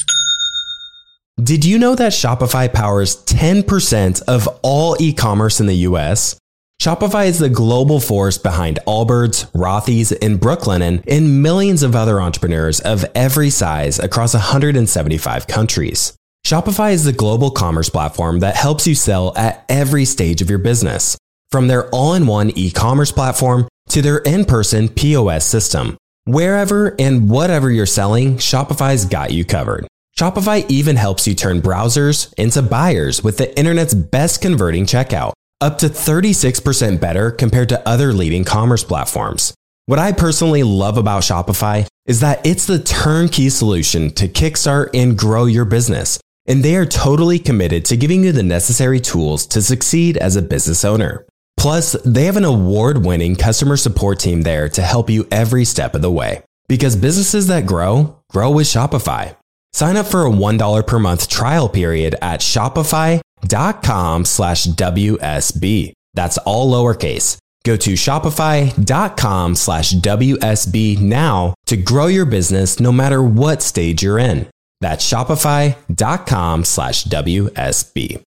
Did you know that Shopify powers ten percent of all e-commerce in the U S? Shopify is the global force behind Allbirds, Rothy's, and Brooklinen, and millions of other entrepreneurs of every size across one hundred seventy-five countries. Shopify is the global commerce platform that helps you sell at every stage of your business, from their all-in-one e-commerce platform to their in-person P O S system. Wherever and whatever you're selling, Shopify's got you covered. Shopify even helps you turn browsers into buyers with the internet's best converting checkout, up to thirty-six percent better compared to other leading commerce platforms. What I personally love about Shopify is that it's the turnkey solution to kickstart and grow your business, and they are totally committed to giving you the necessary tools to succeed as a business owner. Plus, they have an award-winning customer support team there to help you every step of the way. Because businesses that grow, grow with Shopify. Sign up for a one dollar per month trial period at shopify.com slash WSB. That's all lowercase. Go to shopify.com slash WSB now to grow your business no matter what stage you're in. That's shopify.com slash WSB.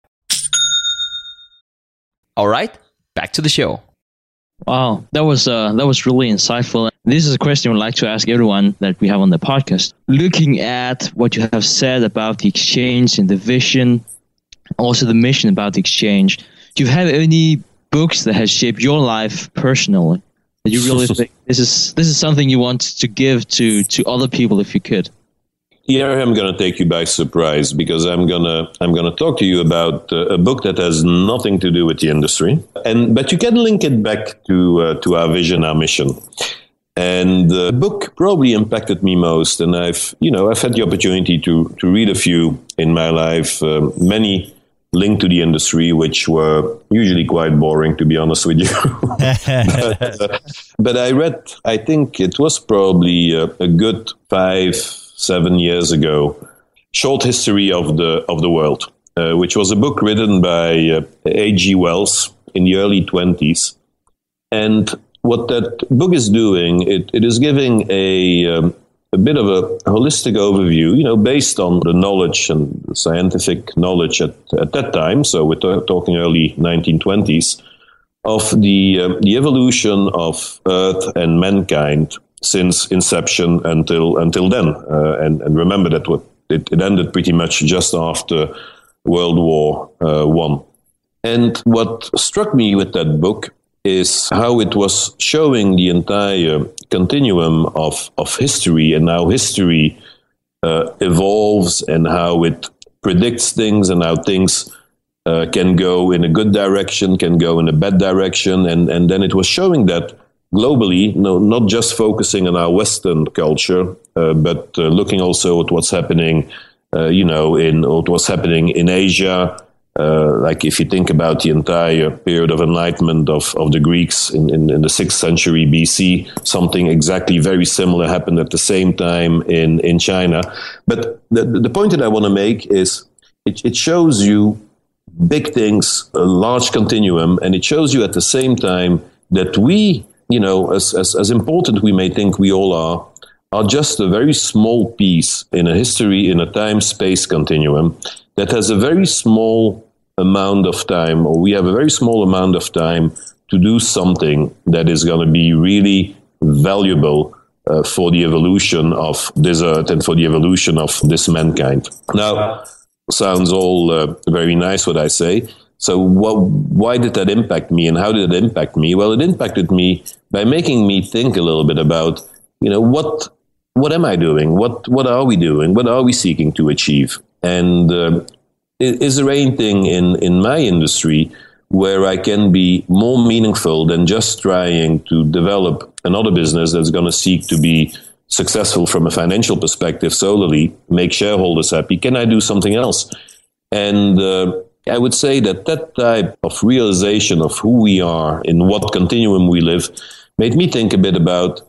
All right, back to the show. Wow, that was uh, that was really insightful. This is a question I'd like to ask everyone that we have on the podcast. Looking at what you have said about the exchange and the vision, also the mission about the exchange, do you have any books that has shaped your life personally that you really think this is this is something you want to give to to other people if you could? Here I'm going to take you by surprise because I'm going to I'm going to talk to you about uh, a book that has nothing to do with the industry, and but you can link it back to uh, to our vision, our mission. And the book probably impacted me most, and I've you know I've had the opportunity to to read a few in my life, uh, many linked to the industry, which were usually quite boring, to be honest with you. but, uh, but I read, I think it was probably a, a good five. Seven years ago, Short History of the of the World, uh, which was a book written by uh, A G Wells in the early twenties. And what that book is doing, it, it is giving a um, a bit of a holistic overview, you know, based on the knowledge and the scientific knowledge at, at that time. So we're t- talking early nineteen twenties, of the uh, the evolution of Earth and mankind since inception until until then, uh, and and remember that what it, it ended pretty much just after World War uh, One. And what struck me with that book is how it was showing the entire continuum of of history and how history uh, evolves and how it predicts things and how things uh, can go in a good direction, can go in a bad direction, and and then it was showing that globally, no, not just focusing on our Western culture, uh, but uh, looking also at what's happening, uh, you know, in what was happening in Asia. Uh, like if you think about the entire period of enlightenment of, of the Greeks in, in, in the sixth century B C, something exactly very similar happened at the same time in, in China. But the, the point that I want to make is it, it shows you big things, a large continuum, and it shows you at the same time that we, you know, as, as as important we may think we all are, are just a very small piece in a history, in a time-space continuum that has a very small amount of time, or we have a very small amount of time to do something that is going to be really valuable uh, for the evolution of this earth and for the evolution of this mankind. Now, sounds all uh, very nice what I say, So what, why did that impact me, and how did it impact me? Well, it impacted me by making me think a little bit about, you know, what what am I doing? What what are we doing? What are we seeking to achieve? And uh, is there anything in, in my industry where I can be more meaningful than just trying to develop another business that's going to seek to be successful from a financial perspective solely, make shareholders happy? Can I do something else? And uh, I would say that that type of realization of who we are, in what continuum we live, made me think a bit about,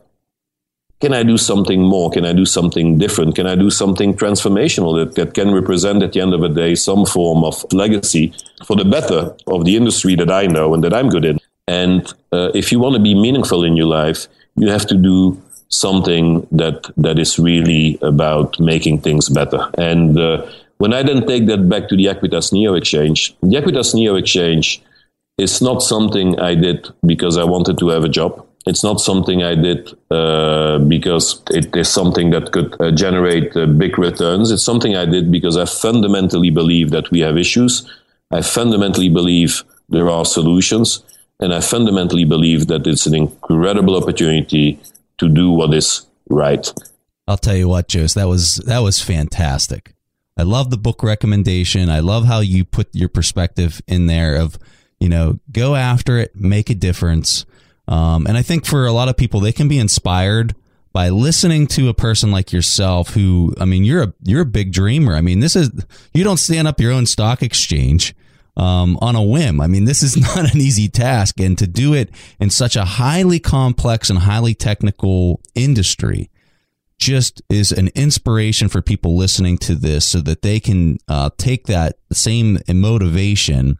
can I do something more? Can I do something different? Can I do something transformational that, that can represent at the end of the day some form of legacy for the better of the industry that I know and that I'm good in? And uh, if you want to be meaningful in your life, you have to do something that that is really about making things better. And uh, when I then take that back to the Equitas Neo Exchange, the Equitas Neo Exchange is not something I did because I wanted to have a job. It's not something I did uh, because it is something that could uh, generate uh, big returns. It's something I did because I fundamentally believe that we have issues. I fundamentally believe there are solutions. And I fundamentally believe that it's an incredible opportunity to do what is right. I'll tell you what, Joost, that was that was fantastic. I love the book recommendation. I love how you put your perspective in there of, you know, go after it, make a difference. Um, and I think for a lot of people, they can be inspired by listening to a person like yourself who, I mean, you're a you're a big dreamer. I mean, this is, you don't stand up your own stock exchange um, on a whim. I mean, this is not an easy task. And to do it in such a highly complex and highly technical industry just is an inspiration for people listening to this, so that they can uh, take that same motivation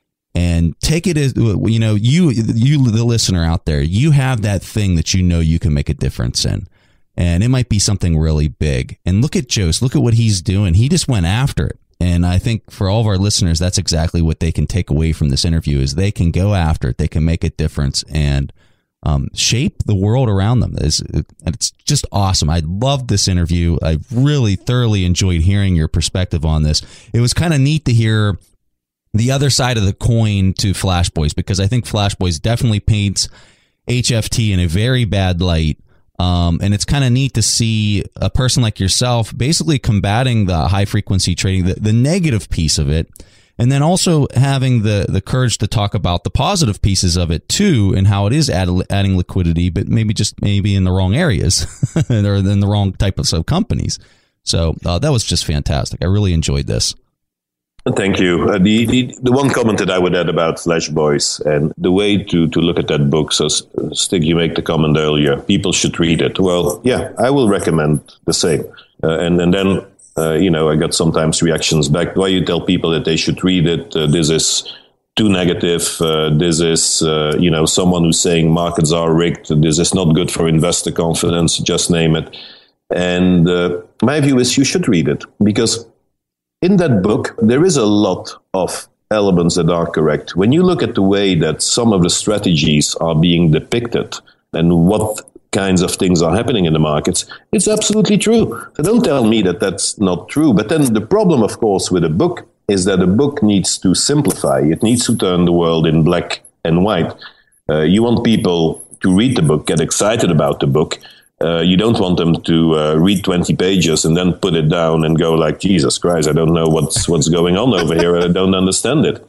and take it as, you know, you, you, the listener out there, you have that thing that you know you can make a difference in. And it might be something really big. And look at Joost, look at what he's doing. He just went after it. And I think for all of our listeners, that's exactly what they can take away from this interview, is they can go after it. They can make a difference and um, shape the world around them. It's, it's just awesome. I loved this interview. I really thoroughly enjoyed hearing your perspective on this. It was kind of neat to hear the other side of the coin to Flash Boys, because I think Flash Boys definitely paints H F T in a very bad light. Um, and it's kind of neat to see a person like yourself basically combating the high frequency trading, the, the negative piece of it, and then also having the, the courage to talk about the positive pieces of it too, and how it is add, adding liquidity, but maybe just maybe in the wrong areas or in the wrong type of, of companies. So uh, that was just fantastic. I really enjoyed this. Thank you. Uh, the, the the one comment that I would add about Flash Boys and the way to, to look at that book, so Stig, you make the comment earlier, people should read it. Well, yeah, I will recommend the same. Uh, and, and then, uh, you know, I got sometimes reactions back. Why you tell people that they should read it? Uh, this is too negative. Uh, this is, uh, you know, someone who's saying markets are rigged. This is not good for investor confidence, just name it. And uh, my view is you should read it, because in that book, there is a lot of elements that are correct. When you look at the way that some of the strategies are being depicted and what kinds of things are happening in the markets, it's absolutely true. So don't tell me that that's not true. But then the problem, of course, with a book is that a book needs to simplify. It needs to turn the world in black and white. Uh, you want people to read the book, get excited about the book. Uh, you don't want them to uh, read twenty pages and then put it down and go like, Jesus Christ, I don't know what's what's going on over here. I don't understand it.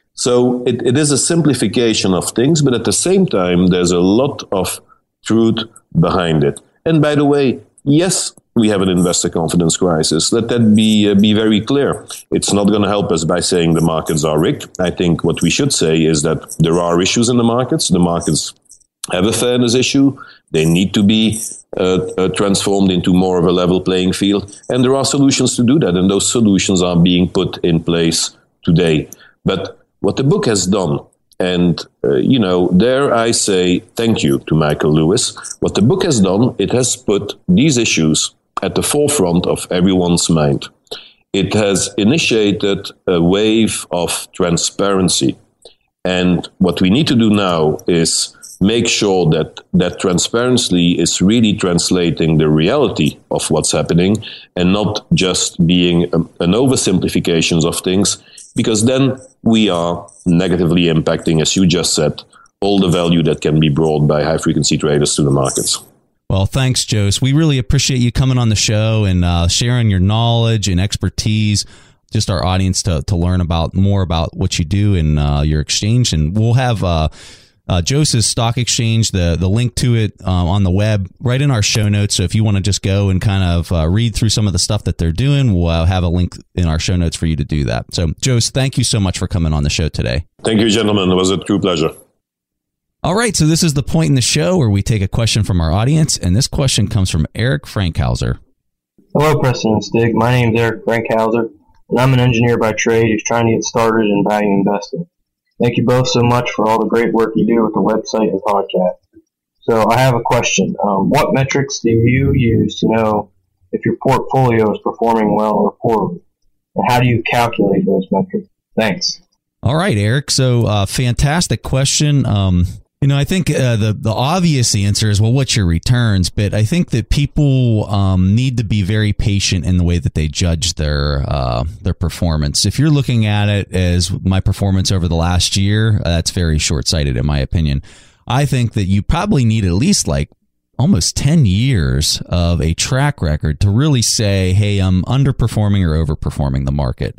So it, it is a simplification of things, but at the same time, there's a lot of truth behind it. And by the way, yes, we have an investor confidence crisis. Let that be uh, be very clear. It's not going to help us by saying the markets are rigged. I think what we should say is that there are issues in the markets. The markets have a fairness issue. They need to be uh, uh, transformed into more of a level playing field. And there are solutions to do that. And those solutions are being put in place today. But what the book has done, and, uh, you know, there I say thank you to Michael Lewis. What the book has done, it has put these issues at the forefront of everyone's mind. It has initiated a wave of transparency. And what we need to do now is make sure that that transparency is really translating the reality of what's happening and not just being a, an oversimplification of things. because then we are negatively impacting, as you just said, all the value that can be brought by high-frequency traders to the markets. Well, thanks, Jose. We really appreciate you coming on the show and uh, sharing your knowledge and expertise, just our audience to to learn about more about what you do in uh, your exchange. And we'll have uh, uh, Jose's stock exchange, the the link to it uh, on the web, right in our show notes. So if you want to just go and kind of uh, read through some of the stuff that they're doing, we'll uh, have a link in our show notes for you to do that. So, Jose, thank you so much for coming on the show today. Thank you, gentlemen. It was a true pleasure. All right, so this is the point in the show where we take a question from our audience, and this question comes from Eric Frankhauser. Hello, Preston and Stig. My name is Eric Frankhauser, and I'm an engineer by trade who's trying to get started in value investing. Thank you both so much for all the great work you do with the website and podcast. So I have a question. Um, what metrics do you use to know if your portfolio is performing well or poorly? And how do you calculate those metrics? Thanks. All right, Eric. So uh, fantastic question. Um You know, I think uh, the the obvious answer is, well, what's your returns? But I think that people um, need to be very patient in the way that they judge their uh, their performance. If you're looking at it as my performance over the last year, uh, that's very short-sighted, in my opinion. I think that you probably need at least like almost ten years of a track record to really say, hey, I'm underperforming or overperforming the market.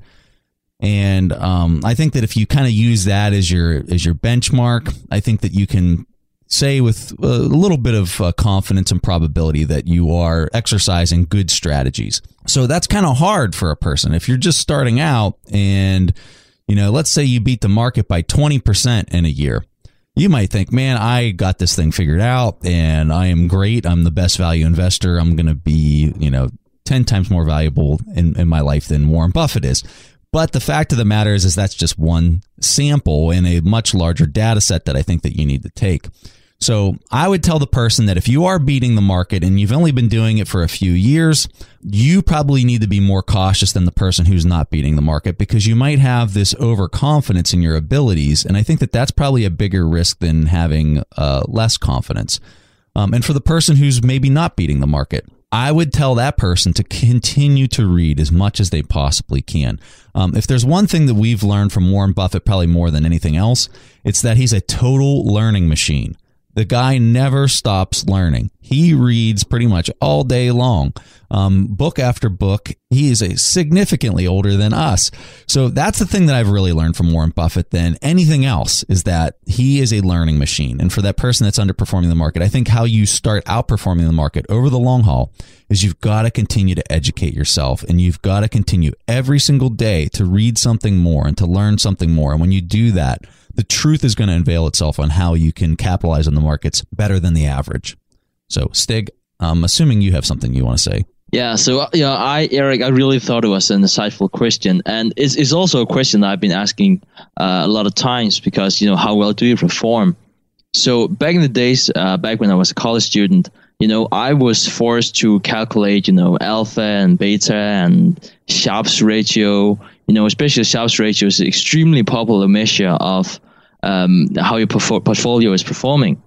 And um, I think that if you kind of use that as your as your benchmark, I think that you can say with a little bit of uh, confidence and probability that you are exercising good strategies. So that's kind of hard for a person. If you're just starting out and, you know, let's say you beat the market by twenty percent in a year, you might think, man, I got this thing figured out and I am great. I'm the best value investor. I'm going to be, you know, ten times more valuable in, in my life than Warren Buffett is. But the fact of the matter is, is that's just one sample in a much larger data set that I think that you need to take. So I would tell the person that if you are beating the market and you've only been doing it for a few years, you probably need to be more cautious than the person who's not beating the market, because you might have this overconfidence in your abilities. And I think that that's probably a bigger risk than having uh, less confidence. Um, and for the person who's maybe not beating the market, I would tell that person to continue to read as much as they possibly can. Um, if there's one thing that we've learned from Warren Buffett, probably more than anything else, it's that he's a total learning machine. The guy never stops learning. He reads pretty much all day long, um, book after book. He is a significantly older than us. So that's the thing that I've really learned from Warren Buffett than anything else, is that he is a learning machine. And for that person that's underperforming the market, I think how you start outperforming the market over the long haul is you've got to continue to educate yourself, and you've got to continue every single day to read something more and to learn something more. And when you do that, the truth is going to unveil itself on how you can capitalize on the markets better than the average. So, Stig, I'm assuming you have something you want to say. Yeah, so yeah, I, Eric, I really thought it was an insightful question, and it's, it's also a question that I've been asking uh, a lot of times, because, you know, how well do you perform? So back in the days, uh, back when I was a college student, you know, I was forced to calculate, you know, alpha and beta and Sharpe's ratio. You know, especially Sharpe's ratio is an extremely popular measure of um, how your porf- portfolio is performing.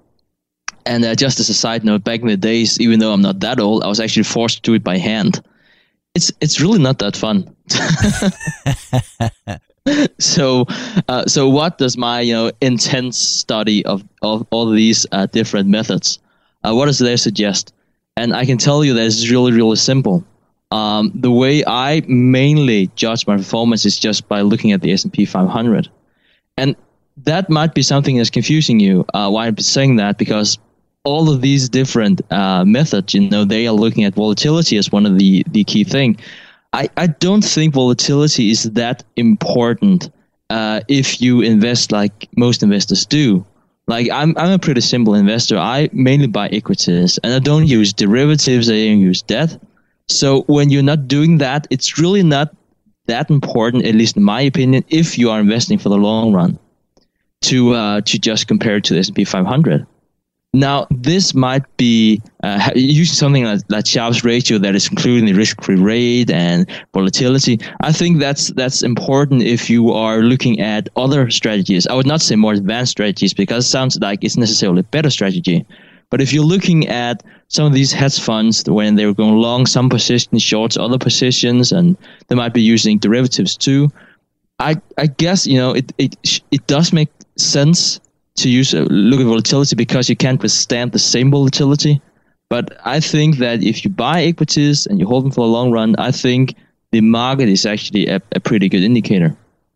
And uh, just as a side note, back in the days, even though I'm not that old, I was actually forced to do it by hand. It's it's really not that fun. so, uh, so what does my you know intense study of of all these uh, different methods? Uh, what does they suggest? And I can tell you that it's really really simple. Um, the way I mainly judge my performance is just by looking at the S and P five hundred, and that might be something that's confusing you. Uh, why I'm saying that, because all of these different uh, methods, you know, they are looking at volatility as one of the, the key thing. I, I don't think volatility is that important uh, if you invest like most investors do. Like I'm I'm a pretty simple investor. I mainly buy equities, and I don't use derivatives. I don't use debt. So when you're not doing that, it's really not that important, at least in my opinion, if you are investing for the long run, to uh, to just compare it to the S and P five hundred. Now, this might be uh, using something like, like Sharpe's ratio that is including the risk-free rate and volatility. I think that's that's important if you are looking at other strategies. I would not say more advanced strategies, because it sounds like it's necessarily a better strategy. But if you're looking at some of these hedge funds, when they're going long some positions, shorts other positions, and they might be using derivatives too, I I guess you know it it it does make sense to use a look at volatility because you can't withstand the same volatility. But I think that if you buy equities and you hold them for a long run, I think the market is actually a, a pretty good indicator.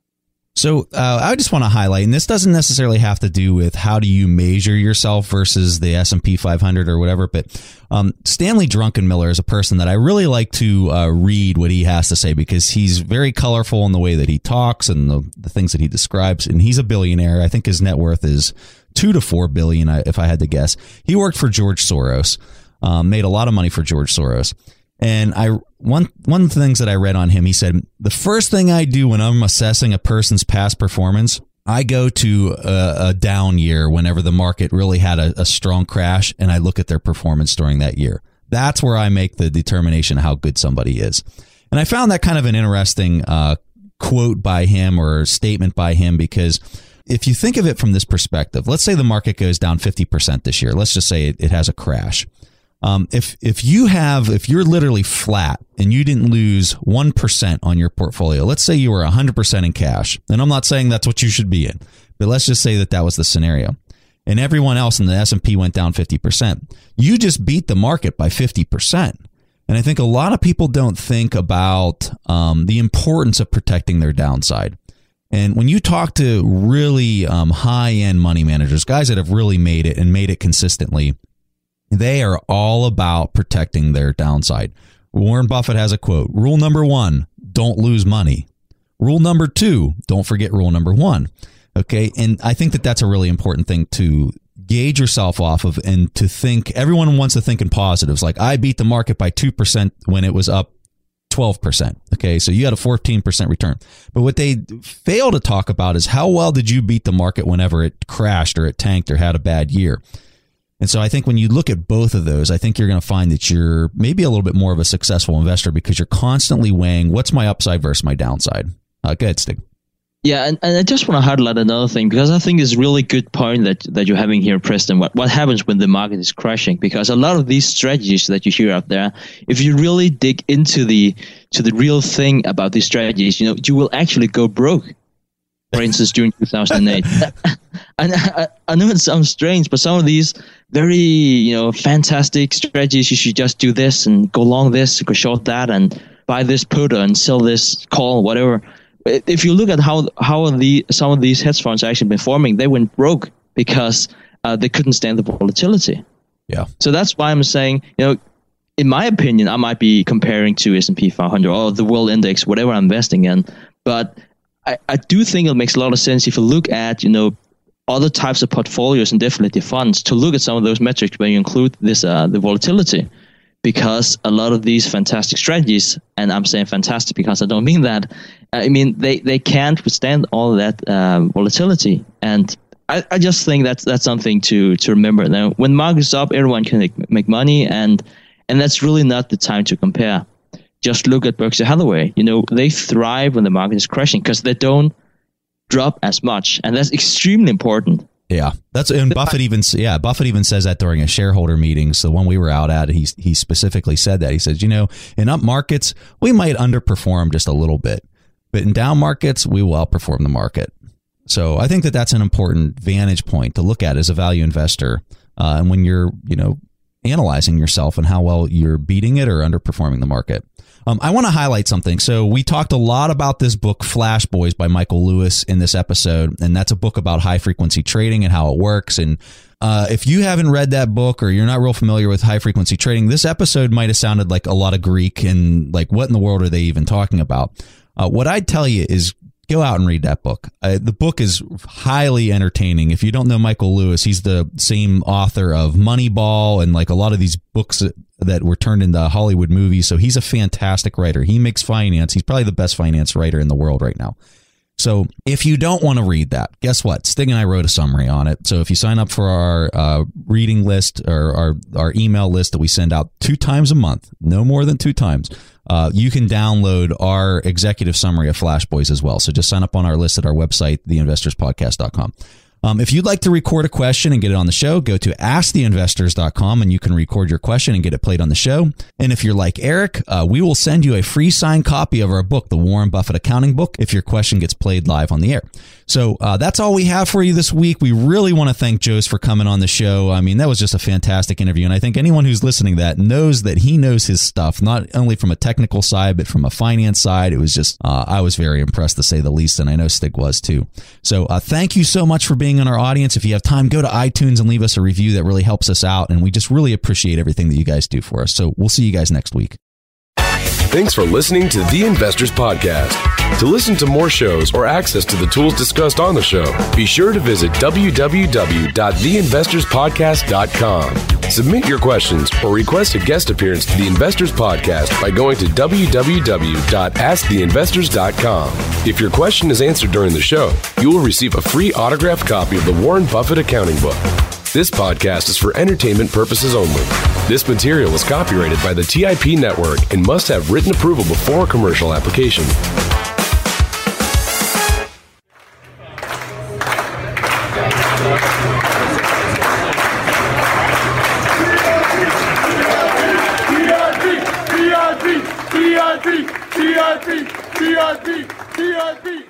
So uh, I just want to highlight, and this doesn't necessarily have to do with how do you measure yourself versus the S and P five hundred or whatever, but um, Stanley Druckenmiller is a person that I really like to uh, read what he has to say because he's very colorful in the way that he talks and the, the things that he describes. And he's a billionaire. I think his net worth is two to four billion, if I had to guess. He worked for George Soros, um, made a lot of money for George Soros. And I one one of the things that I read on him, he said, the first thing I do when I'm assessing a person's past performance, I go to a, a down year whenever the market really had a, a strong crash, and I look at their performance during that year. That's where I make the determination how good somebody is. And I found that kind of an interesting uh, quote by him or statement by him, because if you think of it from this perspective, let's say the market goes down fifty percent this year. Let's just say it, it has a crash. Um, if, if you have, if you're literally flat and you didn't lose one percent on your portfolio, let's say you were one hundred percent in cash, and I'm not saying that's what you should be in, but let's just say that that was the scenario, and everyone else in the S and P went down fifty percent. You just beat the market by fifty percent. And I think a lot of people don't think about um, the importance of protecting their downside. And when you talk to really um, high-end money managers, guys that have really made it and made it consistently, they are all about protecting their downside. Warren Buffett has a quote: rule number one, don't lose money. Rule number two, don't forget rule number one. Okay. And I think that that's a really important thing to gauge yourself off of, and to think, everyone wants to think in positives. Like, I beat the market by two percent when it was up twelve percent. Okay. So you had a fourteen percent return. But what they fail to talk about is how well did you beat the market whenever it crashed or it tanked or had a bad year. And so I think when you look at both of those, I think you're going to find that you're maybe a little bit more of a successful investor because you're constantly weighing what's my upside versus my downside. Uh, go ahead, Stig. Yeah, and, and I just want to highlight another thing, because I think it's a really good point that, that you're having here, Preston. What what happens when the market is crashing? Because a lot of these strategies that you hear out there, if you really dig into the to the real thing about these strategies, you know, you will actually go broke. For instance, during two thousand eight. And I, I know it sounds strange, but some of these very, you know, fantastic strategies, you should just do this and go long this, go short that, and buy this put and sell this call, whatever. If you look at how how the some of these hedge funds actually been forming, they went broke because uh, they couldn't stand the volatility. Yeah. So that's why I'm saying, you know, in my opinion, I might be comparing to S and P five hundred or the world index, whatever I'm investing in, but I, I do think it makes a lot of sense if you look at, you know, other types of portfolios and definitely funds to look at some of those metrics when you include this uh, the volatility, because a lot of these fantastic strategies, and I'm saying fantastic because I don't mean that, I mean they, they can't withstand all of that uh, volatility, and I, I just think that's that's something to to remember. Now, when market is up, everyone can make, make money, and and that's really not the time to compare. Just look at Berkshire Hathaway. You know, they thrive when the market is crashing because they don't drop as much, and that's extremely important. Yeah, that's and Buffett even yeah Buffett even says that during a shareholder meeting. So when we were out at it, he he specifically said that. He says, you know, in up markets we might underperform just a little bit, but in down markets we will outperform the market. So I think that that's an important vantage point to look at as a value investor, uh, and when you're you know analyzing yourself and how well you're beating it or underperforming the market. Um, I want to highlight something. So we talked a lot about this book, Flash Boys by Michael Lewis, in this episode, and that's a book about high frequency trading and how it works. And uh, if you haven't read that book or you're not real familiar with high frequency trading, this episode might have sounded like a lot of Greek and like, what in the world are they even talking about? Uh, what I'd tell you is go out and read that book. Uh, the book is highly entertaining. If you don't know Michael Lewis, he's the same author of Moneyball and like a lot of these books that, that were turned into Hollywood movies. So he's a fantastic writer. He makes finance. He's probably the best finance writer in the world right now. So if you don't want to read that, guess what? Stig and I wrote a summary on it. So if you sign up for our uh, reading list or our, our email list that we send out two times a month, no more than two times, uh, you can download our executive summary of Flash Boys as well. So just sign up on our list at our website, the investors podcast dot com. Um, if you'd like to record a question and get it on the show, go to ask the investors dot com and you can record your question and get it played on the show. And if you're like Eric, uh, we will send you a free signed copy of our book, The Warren Buffett Accounting Book, if your question gets played live on the air. So uh, that's all we have for you this week. We really want to thank Joe's for coming on the show. I mean, that was just a fantastic interview. And I think anyone who's listening to that knows that he knows his stuff, not only from a technical side, but from a finance side. It was just, uh, I was very impressed, to say the least. And I know Stig was too. So uh, thank you so much for being in our audience. If you have time, go to iTunes and leave us a review. That really helps us out. And we just really appreciate everything that you guys do for us. So we'll see you guys next week. Thanks for listening to The Investors Podcast. To listen to more shows or access to the tools discussed on the show, be sure to visit w w w dot the investors podcast dot com. Submit your questions or request a guest appearance to The Investors Podcast by going to w w w dot ask the investors dot com. If your question is answered during the show, you will receive a free autographed copy of the Warren Buffett Accounting Book. This podcast is for entertainment purposes only. This material is copyrighted by the T I P Network and must have written approval before commercial application. T I P, T I P, T I P, T I P, T I P.